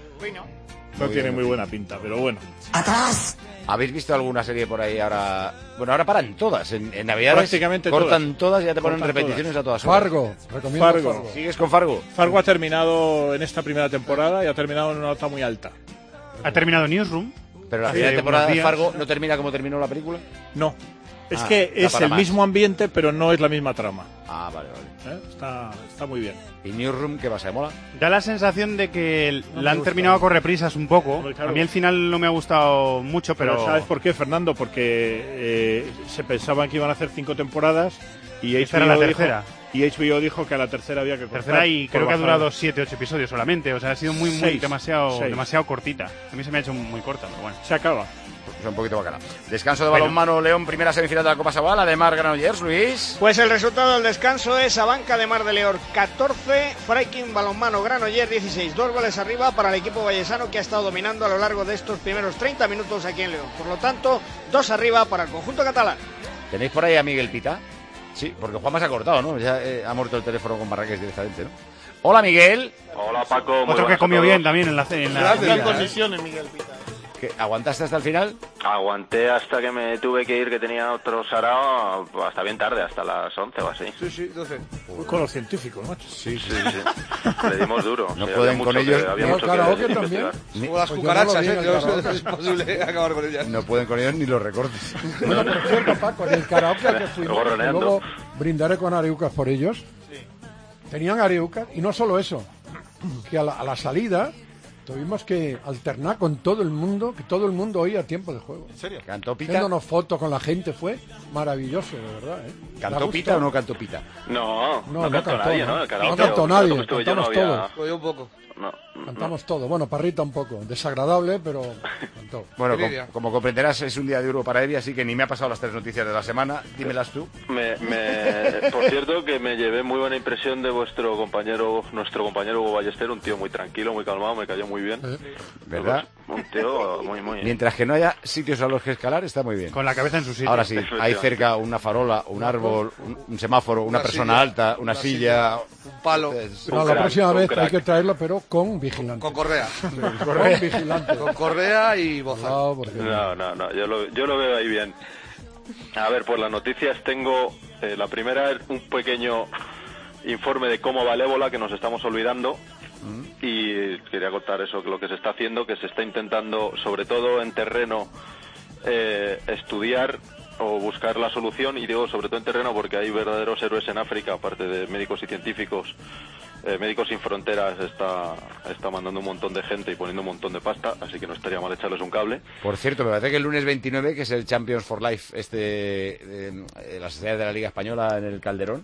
No tiene muy buena pinta, pero bueno. ¡Atrás! ¿Habéis visto alguna serie por ahí ahora? Bueno, ahora paran todas. En Navidades prácticamente cortan todas y ya te ponen Cortan repeticiones todas. a todas horas. Fargo, recomiendo Fargo. ¿Sigues con Fargo? Fargo ha terminado en esta primera temporada y ha terminado en una nota muy alta. ¿Ha terminado Newsroom? Pero la primera temporada de Fargo no termina como terminó la película. No. Es que es el mismo ambiente, pero no es la misma trama. Ah, vale. Está muy bien. ¿Y Newsroom qué pasa? ¿Mola? Da la sensación de que No la me han gusta. terminado a correprisas un poco. Claro. A mí el final no me ha gustado mucho, pero... ¿Sabes por qué, Fernando? Porque se pensaban que iban a hacer 5 temporadas y Esta era la tercera. Y HBO dijo que a la tercera había que cortar. Tercera y por creo que ha bajar. durado 7-8 episodios solamente. O sea, ha sido muy Seis. demasiado cortita. A mí se me ha hecho muy corta, pero bueno. Se acaba. Pues un poquito bacana. Descanso de balonmano León, primera semifinal de la Copa Sabal, además Granollers, Luis. Pues el resultado del descanso es Abanca de Mar de León 14, Freiking Balonmano Granollers 16. 2 goles arriba para el equipo vallesano que ha estado dominando a lo largo de estos primeros 30 minutos aquí en León. Por lo tanto, 2 arriba para el conjunto catalán. ¿Tenéis por ahí a Miguel Pita? Sí, porque Juanma se ha cortado, ¿no? Ya ha muerto el teléfono con Marrakech directamente, ¿no? Hola, Miguel. Hola, Paco. Otro que comió bien también en la Gracias. condiciones, Miguel Pita. ¿Qué, ¿Aguantaste hasta el final? Aguanté hasta que me tuve que ir, que tenía otro sarao, hasta bien tarde, hasta las 11 o así. Sí, 12. Con los científicos, macho. Sí. Le dimos duro. No Sí, pueden había con mucho ellos. había No, mucho karaoke que también. investigar. Como las Pues cucarachas, yo no lo vi en el karaoke. es imposible acabar con ellas. No pueden con ellos ni los recortes. Bueno, por cierto, Paco, en el karaoke al que fuimos, Luego que roneando. luego brindaré con ariucas por ellos, tenían ariucas, y no solo eso, que a la salida tuvimos que alternar con todo el mundo, que todo el mundo oía Tiempo de Juego. ¿En serio? ¿Cantó Pita? Haciéndonos fotos con la gente, fue maravilloso, de verdad. Da ¿Cantó gusto. Pita o no cantó Pita? No No cantó cantó, nadie, ¿no? ¿no? El karaoke, No cantó nadie, cuando estuve yo no cantamos había- todos. Oye, un poco. No, Cantamos todo. Bueno, Parrita un poco. Desagradable, pero cantó. Bueno, Lidia. como comprenderás, es un día de oro para Evi, así que ni me ha pasado las 3 noticias de la semana. Dímelas tú. Por cierto, que me llevé muy buena impresión de nuestro compañero Hugo Ballester, un tío muy tranquilo, muy calmado, me cayó muy bien. ¿Verdad? Un tío muy... Mientras que no haya sitios a los que escalar, está muy bien. Con la cabeza en su sitio. Ahora sí, hay cerca una farola, un árbol, un semáforo, una persona silla, alta, una silla. Un palo. No, la próxima vez hay que traerlo, pero con vigilante. Con correa. Con vigilante. Con correa y bozal. No, porque No, yo lo veo ahí bien. A ver, pues las noticias tengo... la primera es un pequeño informe de cómo va el ébola, que nos estamos olvidando. Y quería contar eso, que lo que se está haciendo, que se está intentando, sobre todo en terreno, estudiar o buscar la solución, y digo sobre todo en terreno porque hay verdaderos héroes en África, aparte de médicos y científicos. Médicos Sin Fronteras está mandando un montón de gente y poniendo un montón de pasta, así que no estaría mal echarles un cable. Por cierto, me parece que el lunes 29, que es el Champions for Life, las sociedades de la Liga Española en el Calderón,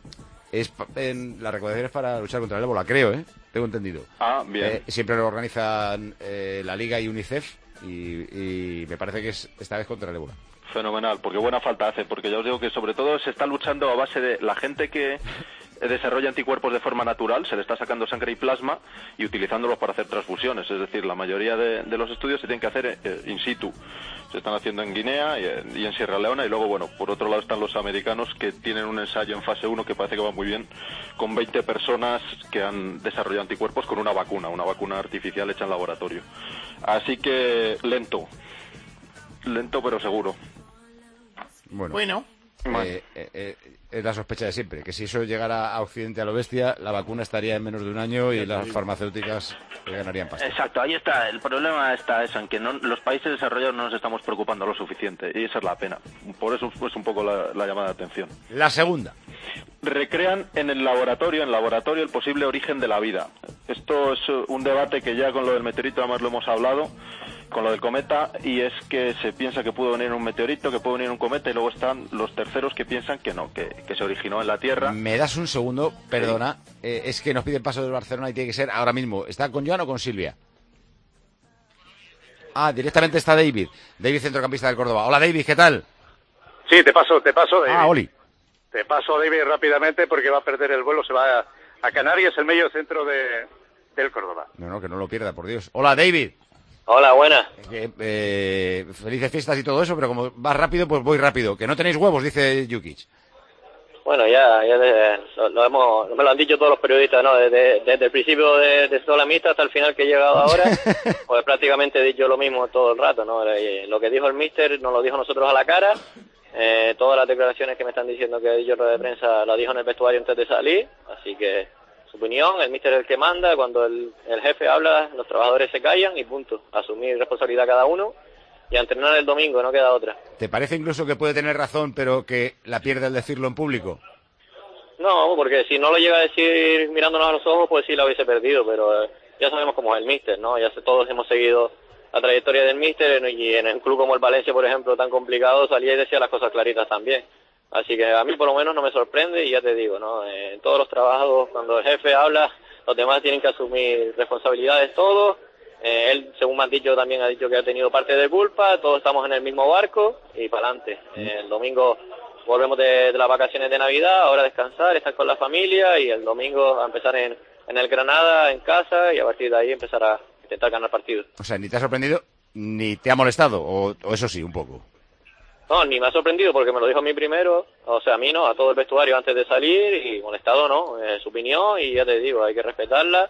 la recaudación es para luchar contra el ébola, creo, tengo entendido. Ah, bien. Siempre lo organizan la Liga y UNICEF, y me parece que es esta vez contra el ébola. Fenomenal, porque buena falta hace, porque ya os digo que sobre todo se está luchando a base de la gente que desarrolla anticuerpos de forma natural, se le está sacando sangre y plasma y utilizándolos para hacer transfusiones, es decir, la mayoría de los estudios se tienen que hacer in situ, se están haciendo en Guinea y en Sierra Leona, y luego, bueno, por otro lado están los americanos que tienen un ensayo en fase 1 que parece que va muy bien, con 20 personas que han desarrollado anticuerpos con una vacuna artificial hecha en laboratorio. Así que lento pero seguro. Bueno. Es la sospecha de siempre, que si eso llegara a Occidente a lo bestia, la vacuna estaría en menos de un año y las farmacéuticas ganarían pasta. Exacto, ahí está, el problema está eso, en que los países desarrollados no nos estamos preocupando lo suficiente, y esa es la pena. Por eso es un poco la llamada de atención. La segunda. Recrean en el laboratorio el posible origen de la vida. Esto es un debate que ya con lo del meteorito además lo hemos hablado, con lo del cometa, y es que se piensa que pudo venir un meteorito, que pudo venir un cometa, y luego están los terceros que piensan que no, que se originó en la Tierra. ¿Me das un segundo? Perdona, es que nos piden paso del Barcelona y tiene que ser ahora mismo. ¿Está con Joan o con Silvia? Ah, directamente está David, centrocampista del Córdoba. Hola David, ¿qué tal? Sí, te paso, David. Ah, Oli. Te paso, David, rápidamente porque va a perder el vuelo, se va a Canarias, el medio centro del Córdoba. No, que no lo pierda, por Dios. Hola David. Hola, buenas. Felices fiestas y todo eso, pero como vas rápido, pues voy rápido. Que no tenéis huevos, dice Jukic. Bueno, ya me lo han dicho todos los periodistas, ¿no? Desde el principio de Sola Mixta hasta el final que he llegado ahora, pues prácticamente he dicho lo mismo todo el rato, ¿no? Lo que dijo el míster nos lo dijo nosotros a la cara. Todas las declaraciones que me están diciendo que he dicho en rueda de prensa las dijo en el vestuario antes de salir, así que su opinión, el míster es el que manda, cuando el jefe habla, los trabajadores se callan y punto. Asumir responsabilidad cada uno y a entrenar el domingo, no queda otra. ¿Te parece incluso que puede tener razón, pero que la pierde al decirlo en público? No, porque si no lo llega a decir mirándonos a los ojos, pues sí la hubiese perdido, pero ya sabemos cómo es el míster, ¿no? Todos hemos seguido la trayectoria del míster y en un club como el Valencia, por ejemplo, tan complicado, salía y decía las cosas claritas también. Así que a mí por lo menos no me sorprende y ya te digo, ¿no? En todos los trabajos, cuando el jefe habla, los demás tienen que asumir responsabilidades todos. Él, según me han dicho, también ha dicho que ha tenido parte de culpa, todos estamos en el mismo barco y para adelante. El domingo volvemos de las vacaciones de Navidad, ahora a descansar, estar con la familia y el domingo a empezar en el Granada, en casa, y a partir de ahí empezar a intentar ganar partidos. O sea, ni te ha sorprendido ni te ha molestado, o eso sí, un poco. No, ni me ha sorprendido porque me lo dijo a mí primero, o sea, a mí no, a todo el vestuario antes de salir, y molestado no, es su opinión y ya te digo, hay que respetarla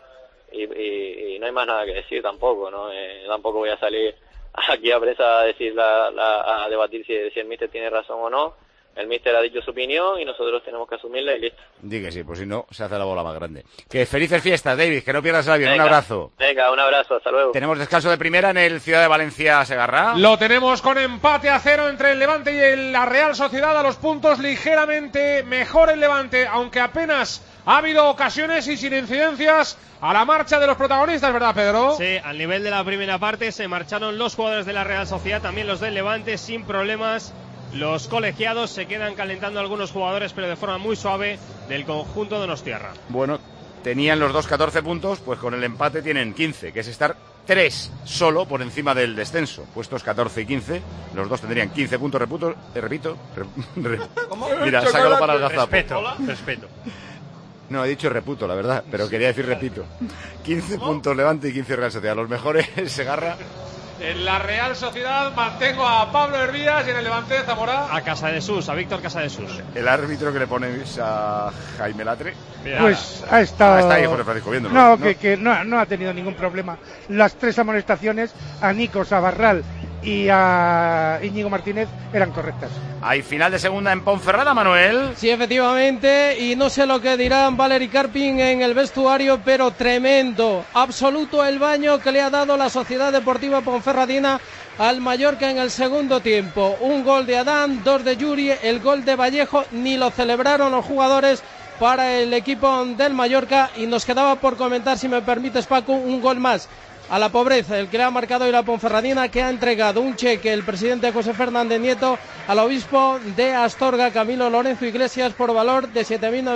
y no hay más nada que decir tampoco, ¿no? Tampoco voy a salir aquí a prensa a decir a debatir si el míster tiene razón o no. El míster ha dicho su opinión y nosotros tenemos que asumirla y listo. Di que sí, pues si no, se hace la bola más grande. Que felices fiestas, David, que no pierdas el avión. Venga, un abrazo. Venga, un abrazo, hasta luego. Tenemos descanso de primera en el Ciudad de Valencia-Segarra. Lo tenemos con empate a 0 entre el Levante y la Real Sociedad. A los puntos ligeramente mejor el Levante, aunque apenas ha habido ocasiones y sin incidencias a la marcha de los protagonistas, ¿verdad, Pedro? Sí, al nivel de la primera parte se marcharon los jugadores de la Real Sociedad, también los del Levante, sin problemas. Los colegiados se quedan calentando algunos jugadores, pero de forma muy suave, del conjunto donostiarra. Bueno, tenían los dos 14 puntos, pues con el empate tienen 15, que es estar 3 solo por encima del descenso. Puestos 14 y 15, los dos tendrían 15 puntos, repito. Mira, sácalo para el gazapo. Respeto. No, he dicho reputo, la verdad, pero quería decir repito. 15 puntos Levante y 15 Real Sociedad. Los mejores Segarra. En la Real Sociedad mantengo a Pablo Hervías y en el Levante Zamora a Casadesús, a Víctor Casadesús. El árbitro que le ponéis a Jaime Latre. Pues ha estado. Está ahí Jorge Francisco viéndolo. No, que no ha tenido ningún problema. Las 3 amonestaciones a Nikos, a Barral y a Íñigo Martínez eran correctas. Hay final de segunda en Ponferrada, Manuel. Sí, efectivamente, y no sé lo que dirán Valery Karpin en el vestuario, pero tremendo, absoluto el baño que le ha dado la Sociedad Deportiva Ponferradina al Mallorca en el segundo tiempo. Un gol de Adán, 2 de Yuri, el gol de Vallejo ni lo celebraron los jugadores para el equipo del Mallorca, y nos quedaba por comentar, si me permites, Paco, un gol más a la pobreza, el que le ha marcado hoy la Ponferradina, que ha entregado un cheque el presidente José Fernández Nieto al obispo de Astorga, Camilo Lorenzo Iglesias, por valor de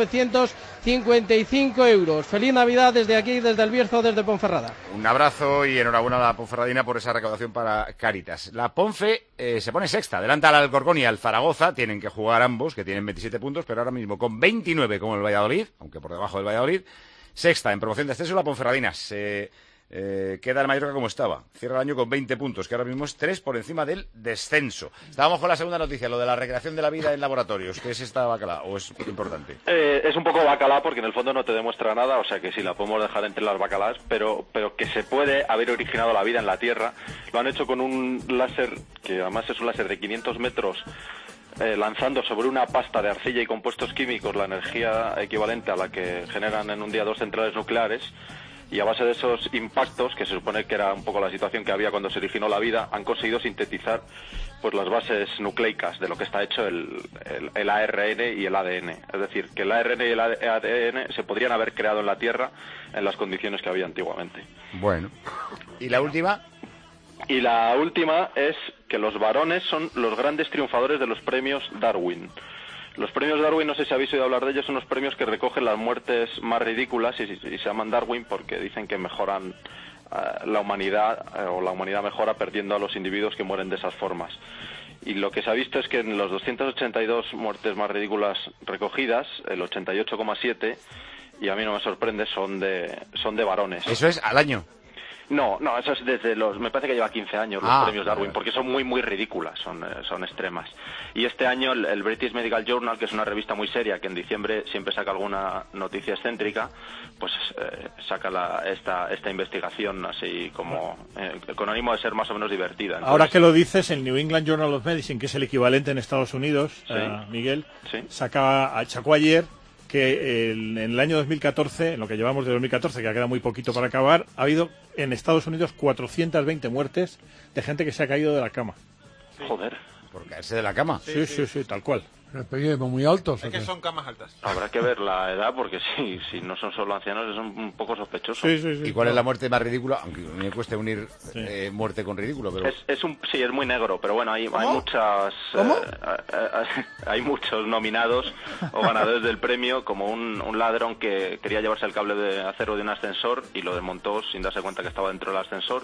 7.955 euros. Feliz Navidad desde aquí, desde el Bierzo, desde Ponferrada. Un abrazo y enhorabuena a la Ponferradina por esa recaudación para Cáritas. La Ponfe se pone sexta, adelanta al Alcorcón y al Zaragoza, tienen que jugar ambos, que tienen 27 puntos, pero ahora mismo con 29 como el Valladolid, aunque por debajo del Valladolid. Sexta en promoción de ascenso la Ponferradina. Queda el Mallorca como estaba, cierra el año con 20 puntos, que ahora mismo es 3 por encima del descenso. Estábamos con la segunda noticia, lo de la recreación de la vida en laboratorios. ¿Qué es esta bacalá o es importante? Es un poco bacalá porque en el fondo no te demuestra nada, o sea que sí, la podemos dejar entre las bacalás, pero que se puede haber originado la vida en la Tierra. Lo han hecho con un láser, que además es un láser de 500 metros, lanzando sobre una pasta de arcilla y compuestos químicos la energía equivalente a la que generan en un día 2 centrales nucleares. Y a base de esos impactos, que se supone que era un poco la situación que había cuando se originó la vida, han conseguido sintetizar pues las bases nucleicas de lo que está hecho el ARN y el ADN. Es decir, que el ARN y el ADN se podrían haber creado en la Tierra en las condiciones que había antiguamente. Bueno. ¿Y la última? Y la última es que los varones son los grandes triunfadores de los premios Darwin. Los premios Darwin, no sé si habéis oído hablar de ellos, son unos premios que recogen las muertes más ridículas y se llaman Darwin porque dicen que mejoran la humanidad, o la humanidad mejora perdiendo a los individuos que mueren de esas formas. Y lo que se ha visto es que en los 282 muertes más ridículas recogidas, el 88,7, y a mí no me sorprende, son de varones. ¿Eso es al año? No, eso es desde me parece que lleva 15 años los premios Darwin, porque son muy, muy ridículas, son extremas. Y este año el British Medical Journal, que es una revista muy seria, que en diciembre siempre saca alguna noticia excéntrica, pues saca esta investigación así como, con ánimo de ser más o menos divertida. Entonces, ahora que lo dices, el New England Journal of Medicine, que es el equivalente en Estados Unidos, Miguel, sacó ayer que en el año 2014, en lo que llevamos de 2014, que queda muy poquito para acabar, ha habido en Estados Unidos 420 muertes de gente que se ha caído de la cama. Joder. ¿Por caerse de la cama? Sí, tal cual. Muy altos. Es que son camas altas. Habrá que ver la edad, porque si no son solo ancianos, son un poco sospechosos. ¿Y cuál es la muerte más ridícula? Aunque me cueste unir muerte con ridículo, pero... es muy negro, pero bueno, hay muchas... hay muchos nominados o ganadores del premio, como un ladrón que quería llevarse el cable de acero de un ascensor y lo desmontó sin darse cuenta que estaba dentro del ascensor.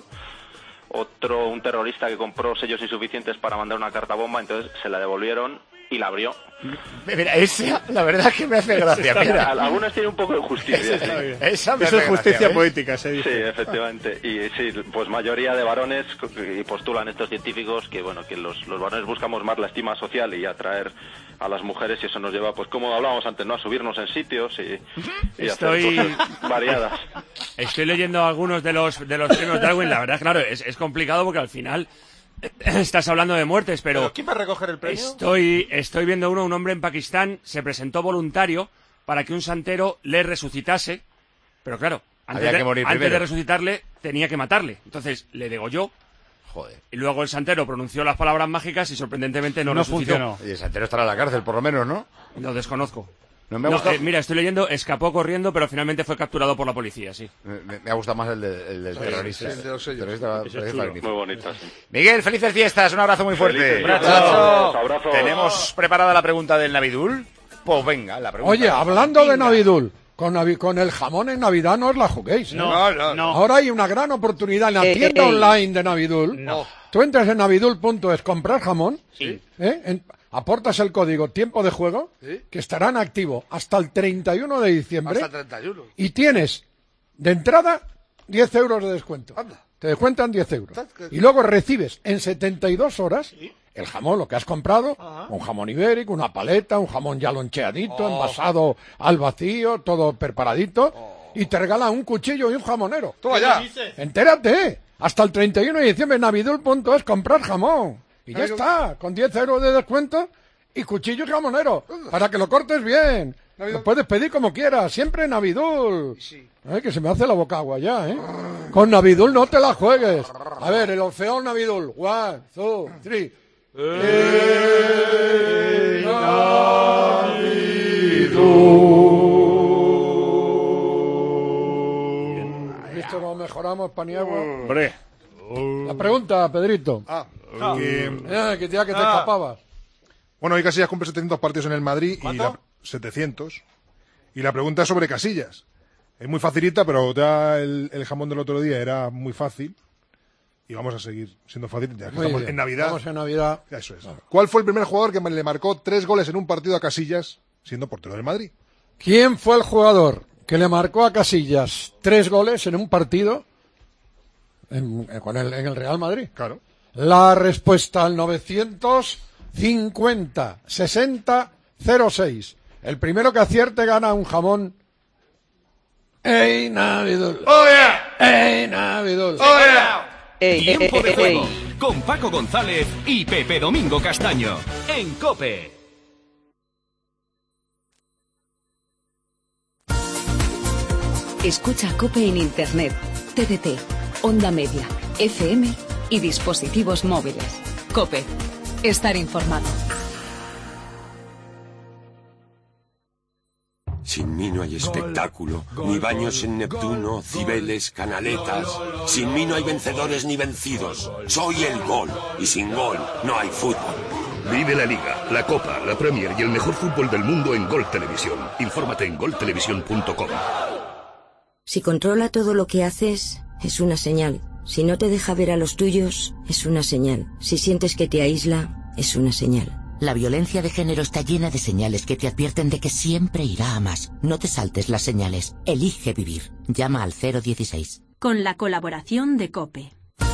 Un terrorista que compró sellos insuficientes para mandar una carta bomba, entonces se la devolvieron y la abrió. Mira, esa, la verdad que me hace gracia. Mira. Algunas tienen un poco de justicia. Esa eso es justicia poética, se dice. Sí, efectivamente. Y sí, pues mayoría de varones, y postulan estos científicos que bueno, que los varones buscamos más la estima social y atraer a las mujeres, y eso nos lleva, pues como hablábamos antes, ¿no?, a subirnos en sitios y hacer cosas variadas. Estoy leyendo algunos de los premios Darwin. La verdad, claro, es complicado porque al final estás hablando de muertes, pero ¿quién va a recoger el premio? Estoy viendo un hombre en Pakistán se presentó voluntario para que un santero le resucitase, pero claro, antes de resucitarle tenía que matarle, entonces le degolló. Joder. Y luego el santero pronunció las palabras mágicas y sorprendentemente no resucitó. Funcionó. Y el santero estará en la cárcel, por lo menos, ¿no? Lo desconozco. No me ha gustado. Mira, estoy leyendo, escapó corriendo, pero finalmente fue capturado por la policía, sí. Me ha gustado más el del terrorista. El de los sellos. Muy bonito, sí. Miguel, felices fiestas, un abrazo muy fuerte. Abrazo. ¿Tenemos preparada la pregunta del Navidul? Pues venga, la pregunta. Oye, hablando de Navidul, con el jamón en Navidad no os la juguéis, ¿eh? No. Ahora hay una gran oportunidad en la tienda online de Navidul. No. Tú entras en navidul.es, comprar jamón, aportas el código tiempo de juego, que estará en activo hasta el 31 de diciembre. Hasta 31. Y tienes, de entrada, 10 euros de descuento. Anda. Te descuentan 10 euros. Y luego recibes en 72 horas el jamón, lo que has comprado, un jamón ibérico, una paleta, un jamón ya loncheadito, envasado al vacío, todo preparadito, y te regalan un cuchillo y un jamonero. ¡Toma ya! ¡Entérate! Hasta el 31 de diciembre en navidul.es comprar jamón. Y ya está, con 10 euros de descuento y cuchillo y jamonero, para que lo cortes bien. Lo puedes pedir como quieras, siempre en Navidul. Que se me hace la boca agua ya, ¿eh? Con Navidul no te la juegues. A ver, el Orfeón Navidul. 1, 2, 3. ¿Visto cómo mejoramos, Paniagua? Hombre. La pregunta, Pedrito. Que te escapabas. Bueno, hoy Casillas cumple 700 partidos en el Madrid. ¿Cuánto? 700. Y la pregunta es sobre Casillas. Es muy facilita, pero ya el jamón del otro día era muy fácil. Y vamos a seguir siendo fácil. Ya que estamos en Navidad. Estamos en Navidad. Eso es. ¿Cuál fue el primer jugador que le marcó 3 goles en un partido a Casillas siendo portero del Madrid? ¿Quién fue el jugador que le marcó a Casillas 3 goles en un partido en el Real Madrid? Claro. La respuesta al 950 60 06. El primero que acierte gana un jamón. ¡Ey, Navidul! ¡Oh, yeah! ¡Ey, Navidul! ¡Oh, yeah! Tiempo de juego con Paco González y Pepe Domingo Castaño en COPE. Escucha COPE en Internet, TDT, Onda Media, FM y dispositivos móviles. COPE. Estar informado. Sin mí no hay espectáculo, ni baños en Neptuno, Cibeles, canaletas. Sin mí no hay vencedores ni vencidos. Soy el gol, y sin gol no hay fútbol. Vive la Liga, la Copa, la Premier y el mejor fútbol del mundo en Gol Televisión. Infórmate en goltelevisión.com. Si controla todo lo que haces, es una señal. Si no te deja ver a los tuyos, es una señal. Si sientes que te aísla, es una señal. La violencia de género está llena de señales que te advierten de que siempre irá a más. No te saltes las señales. Elige vivir. Llama al 016. con la colaboración de COPE.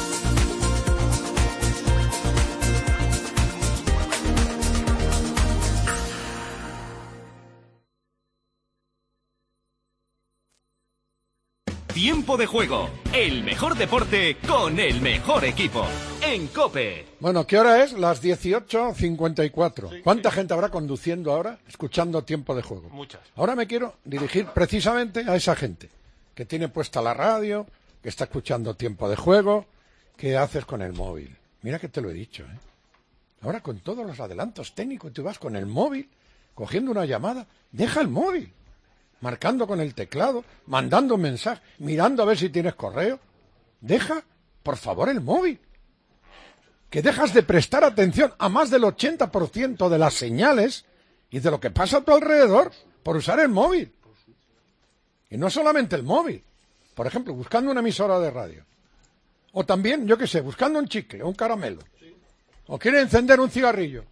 Tiempo de juego, el mejor deporte con el mejor equipo, en COPE. Bueno, ¿qué hora es? Las 18:54. Sí, ¿cuánta gente habrá conduciendo ahora, escuchando Tiempo de Juego? Muchas. Ahora me quiero dirigir precisamente a esa gente que tiene puesta la radio, que está escuchando Tiempo de Juego. ¿Qué haces con el móvil? Mira que te lo he dicho, ¿eh? Ahora con todos los adelantos técnicos, tú vas con el móvil, cogiendo una llamada, deja el móvil. Marcando con el teclado, mandando un mensaje, mirando a ver si tienes correo. Deja, por favor, el móvil. Que dejas de prestar atención a más del 80% de las señales y de lo que pasa a tu alrededor por usar el móvil. Y no solamente el móvil. Por ejemplo, buscando una emisora de radio. O también, yo qué sé, buscando un chicle o un caramelo. O quiere encender un cigarrillo.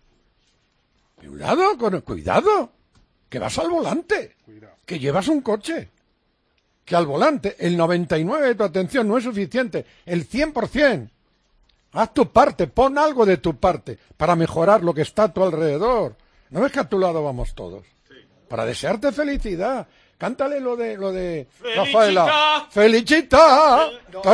Cuidado, que vas al volante. Que llevas un coche, que al volante el 99% de tu atención no es suficiente, el 100%. Haz tu parte, pon algo de tu parte para mejorar lo que está a tu alrededor. ¿No ves que a tu lado vamos todos? Sí. Para desearte felicidad. Cántale lo de Rafaela. ¡Felicita!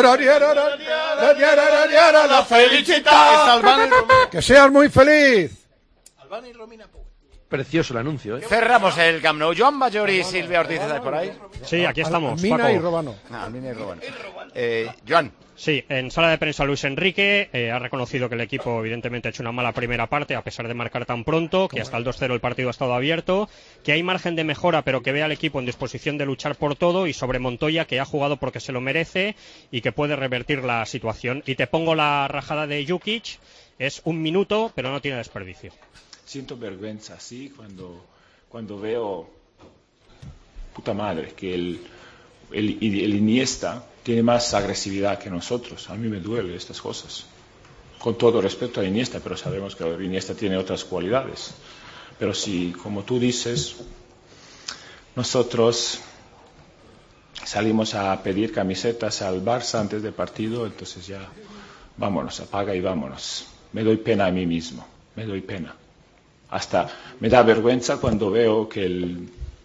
¡La felicita! ¡Que seas muy feliz! Albano y Romina Pou. Precioso el anuncio, ¿eh? Cerramos el Camp Nou. Joan Mayor y Silvia Ortiz, ¿estás por ahí? Sí, aquí estamos, Almina Paco. y Robano. Almina y Robano. Joan. Sí, en sala de prensa Luis Enrique ha reconocido que el equipo evidentemente ha hecho una mala primera parte a pesar de marcar tan pronto, que hasta el 2-0 el partido ha estado abierto, que hay margen de mejora pero que ve al equipo en disposición de luchar por todo, y sobre Montoya, que ha jugado porque se lo merece y que puede revertir la situación. Y te pongo la rajada de Jukic, es 1 minuto pero no tiene desperdicio. Siento vergüenza, sí, cuando veo, puta madre, que el Iniesta tiene más agresividad que nosotros. A mí me duele estas cosas. Con todo respeto a Iniesta, pero sabemos que Iniesta tiene otras cualidades. Pero si, como tú dices, nosotros salimos a pedir camisetas al Barça antes del partido, entonces ya, vámonos, apaga y vámonos. Me doy pena a mí mismo, me doy pena. Hasta me da vergüenza cuando veo que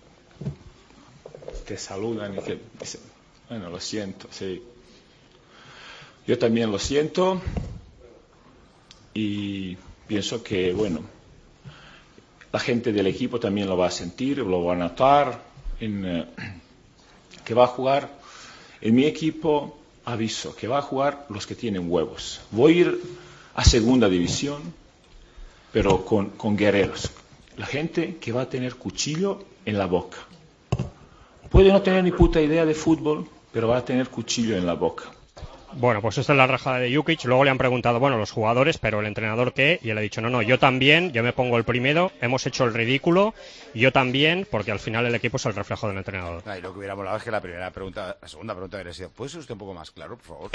te saludan y que dicen, bueno, lo siento, sí. Yo también lo siento y pienso que, bueno, la gente del equipo también lo va a sentir, lo va a notar, que va a jugar. En mi equipo, aviso, que va a jugar los que tienen huevos. Voy a ir a segunda división, pero con guerreros. La gente que va a tener cuchillo en la boca. Puede no tener ni puta idea de fútbol, pero va a tener cuchillo en la boca. Bueno, pues esta es la rajada de Jukic. Luego le han preguntado, bueno, los jugadores, pero el entrenador ¿qué? Y él ha dicho, no, yo también, yo me pongo el primero, hemos hecho el ridículo, yo también, porque al final el equipo es el reflejo del entrenador. Y lo que hubiera molado es que la segunda pregunta hubiera sido, ¿puede ser usted un poco más claro, por favor?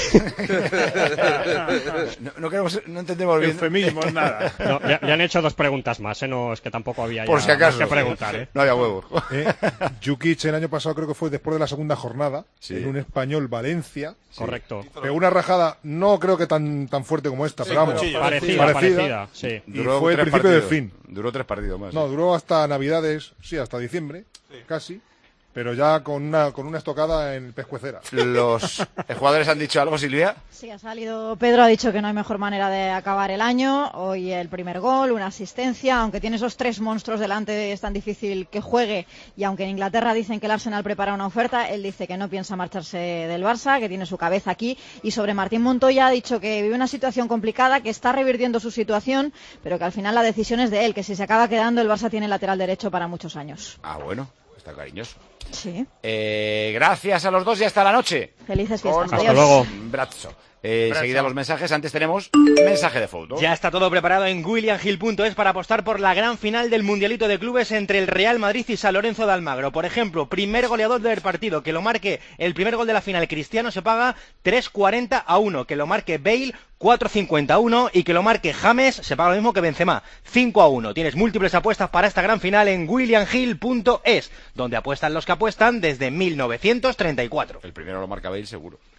no entendemos bien. Eufemismo, nada. No, le han hecho 2 preguntas más, no, es que tampoco había por si acaso, que preguntar, No había huevos. Jukic el año pasado creo que fue después de la segunda jornada, en un Español Valencia. Sí. Correcto. Pegó una rajada, no creo que tan fuerte como esta, pero vamos, parecida, sí. Y fue el principio del fin. Duró 3 partidos más. No, duró hasta Navidades, sí, hasta diciembre, casi. Pero ya con una estocada en pescuecera. ¿Los jugadores han dicho algo, Silvia? Sí, ha salido Pedro, ha dicho que no hay mejor manera de acabar el año. Hoy el primer gol, una asistencia. Aunque tiene esos 3 monstruos delante, es tan difícil que juegue. Y aunque en Inglaterra dicen que el Arsenal prepara una oferta, él dice que no piensa marcharse del Barça, que tiene su cabeza aquí. Y sobre Martín Montoya ha dicho que vive una situación complicada, que está revirtiendo su situación, pero que al final la decisión es de él, que si se acaba quedando, el Barça tiene lateral derecho para muchos años. Ah, bueno, está cariñoso. Sí. Gracias a los dos y hasta la noche. Felices fiestas. Hasta luego. Brazo. Enseguida los mensajes. Antes tenemos mensaje de foto. Ya está todo preparado en williamhill.es para apostar por la gran final del Mundialito de Clubes entre el Real Madrid y San Lorenzo de Almagro. Por ejemplo, primer goleador del partido, que lo marque el primer gol de la final Cristiano, se paga 3,40-1. Que lo marque Bale, 4,51, y que lo marque James, se paga lo mismo que Benzema, 5-1. Tienes múltiples apuestas para esta gran final en williamhill.es, donde apuestan los que apuestan desde 1934. El primero lo marca Bale seguro.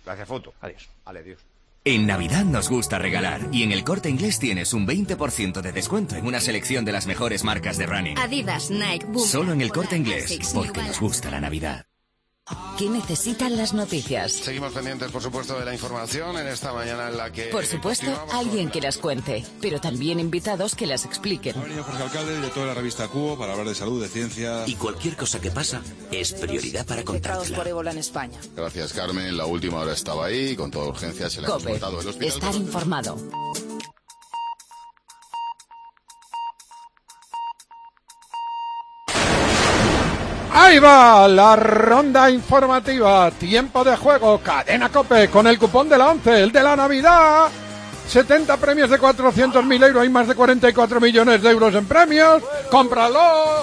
Gracias, foto. Adiós. Vale, adiós. En Navidad nos gusta regalar y en el Corte Inglés tienes un 20% de descuento en una selección de las mejores marcas de running. Adidas, Nike, Boom. Solo en el Corte Inglés, porque nos gusta la Navidad. ¿Qué necesitan las noticias? Seguimos pendientes, por supuesto, de la información en esta mañana en la que... Por supuesto, alguien que las cuente, pero también invitados que las expliquen. Ha venido Jorge Alcalde, director de la revista Cubo, para hablar de salud, de ciencia... Y cualquier cosa que pasa es prioridad para contártela. Por ébola en España. Gracias, Carmen. La última hora estaba ahí, con toda urgencia se le ha transportado el hospital. Estar informado. Ahí va la ronda informativa, tiempo de juego, Cadena COPE, con el cupón de la 11, el de la Navidad. 70 premios de 400.000 euros, hay más de 44 millones de euros en premios. ¡Cómpralo!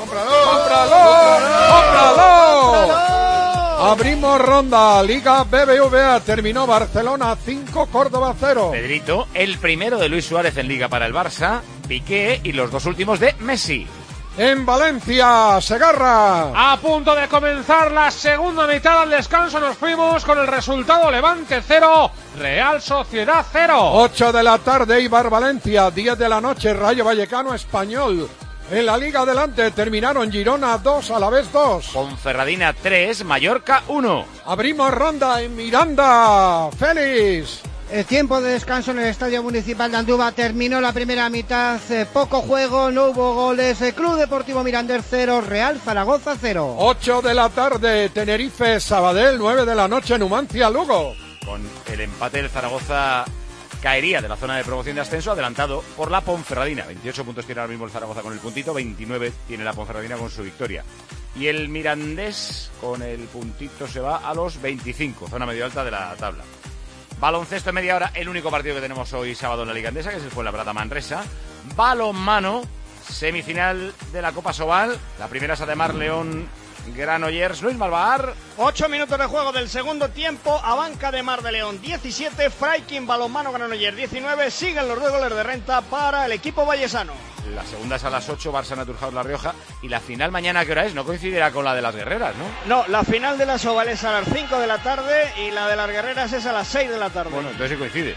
Abrimos ronda, Liga BBVA, terminó Barcelona 5, Córdoba 0. Pedrito, el primero de Luis Suárez en Liga para el Barça, Piqué y los dos últimos de Messi. En Valencia, Segarra. A punto de comenzar la segunda mitad al descanso, nos fuimos con el resultado Levante 0, Real Sociedad 0. 8 de la tarde, Eibar Valencia, 10 de la noche, Rayo Vallecano Español. En la Liga adelante terminaron Girona 2, Alavés 2. Ponferradina 3, Mallorca 1. Abrimos ronda en Miranda, Félix. El tiempo de descanso en el Estadio Municipal de Andúba terminó la primera mitad, poco juego, no hubo goles, Club Deportivo Mirandés 0, Real Zaragoza 0. 8 de la tarde, Tenerife Sabadell, 9 de la noche, Numancia Lugo. Con el empate del Zaragoza caería de la zona de promoción de ascenso, adelantado por la Ponferradina. 28 puntos tiene ahora mismo el Zaragoza con el puntito, 29 tiene la Ponferradina con su victoria. Y el Mirandés con el puntito se va a los 25, zona medio alta de la tabla. Baloncesto en media hora, el único partido que tenemos hoy sábado en la Liga Endesa, que es el Fuenlabrada Manresa. Balonmano, semifinal de la Copa Sobal. La primera es Ademar León, Granollers, Luis Malvar. 8 minutos de juego del segundo tiempo, Abanca de Mar de León 17, Freikin Balonmano Granollers 19, siguen los 2 goles de renta para el equipo vallesano. La segunda es a las 8, Barça Naturhaus La Rioja. Y la final mañana, ¿a qué hora es? No coincidirá con la de las Guerreras, ¿no? No, la final de la Sobal es a las 5 de la tarde y la de las Guerreras es a las 6 de la tarde. Bueno, entonces sí coincide.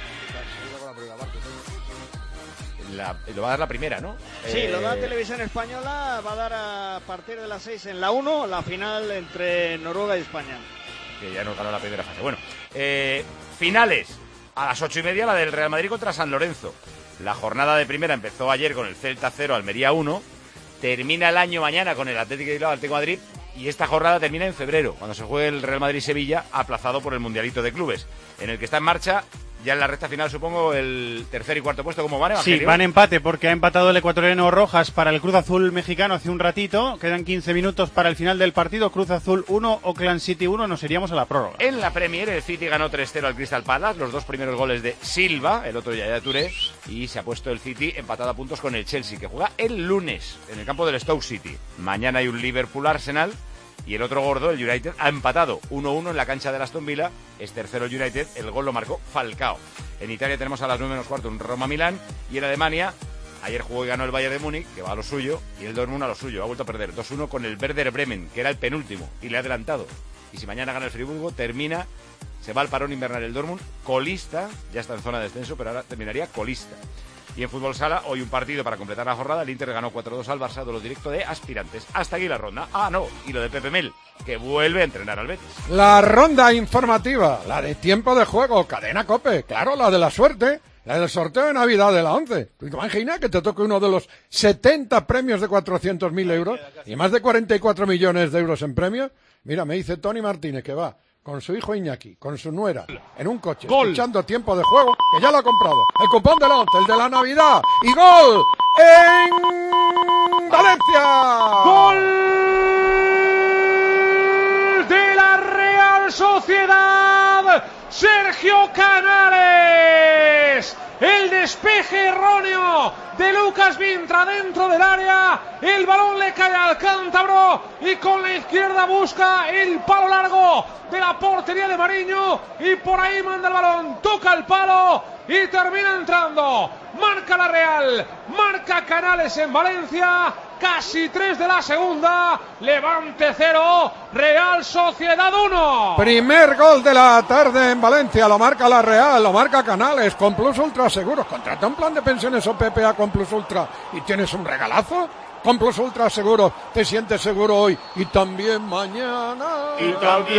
Lo va a dar la primera, ¿no? Sí, lo da Televisión Española, va a dar a partir de las 6 en la 1, la final entre Noruega y España. Que ya nos ganó la primera fase. Bueno, finales, a las 8:30 la del Real Madrid contra San Lorenzo. La jornada de primera empezó ayer con el Celta 0, Almería 1, termina el año mañana con el Atlético de Bilbao, Atlético de Madrid, y esta jornada termina en febrero, cuando se juegue el Real Madrid-Sevilla, aplazado por el Mundialito de Clubes, en el que está en marcha ya en la recta final, supongo, el tercer y cuarto puesto. ¿Cómo van, Evangelio? Sí, van empate porque ha empatado el ecuatoriano Rojas para el Cruz Azul mexicano hace un ratito. Quedan 15 minutos para el final del partido. Cruz Azul 1, Oakland City 1. Nos iríamos a la prórroga. En la Premier, el City ganó 3-0 al Crystal Palace. Los dos primeros goles de Silva, el otro Yaya Touré. Y se ha puesto el City empatado a puntos con el Chelsea, que juega el lunes en el campo del Stoke City. Mañana hay un Liverpool-Arsenal. Y el otro gordo, el United, ha empatado 1-1 en la cancha del Aston Villa. Es tercero el United, el gol lo marcó Falcao. En Italia tenemos a las 9:15 un Roma-Milán. Y en Alemania, ayer jugó y ganó el Bayern de Múnich, que va a lo suyo, y el Dortmund a lo suyo. Ha vuelto a perder 2-1 con el Werder Bremen, que era el penúltimo, y le ha adelantado. Y si mañana gana el Friburgo, se va al parón invernal el Dortmund, colista, ya está en zona de descenso, pero ahora terminaría colista. Y en fútbol sala, hoy un partido para completar la jornada. El Inter ganó 4-2 al Barça, duelo directo de aspirantes. Hasta aquí la ronda. Y lo de Pepe Mel, que vuelve a entrenar al Betis. La ronda informativa, la de tiempo de juego, Cadena COPE. Claro, la de la suerte, la del sorteo de Navidad de la 11. ¿Te imaginas que te toque uno de los 70 premios de 400.000 euros y más de 44 millones de euros en premios? Mira, me dice Tony Martínez que va con su hijo Iñaki, con su nuera, en un coche, escuchando tiempo de juego, que ya lo ha comprado. El cupón de la 11, el de la Navidad. Y gol en Valencia. ¡Gol de la Real Sociedad! Sergio Canales. El despeje erróneo de Lucas Vintra dentro del área. El balón le cae al cántabro y con la izquierda busca el palo largo de la portería de Mariño y por ahí manda el balón, toca el palo y termina entrando. Marca la Real, marca Canales en Valencia casi 3 de la segunda. Levante 0, Real Sociedad 1. Primer gol de la tarde en Valencia, lo marca la Real, lo marca Canales, con Plus Ultra Seguros. Contrata un plan de pensiones o PPA con Plus Ultra y tienes un regalazo. Con Plus Ultra Seguros te sientes seguro hoy y también mañana. Le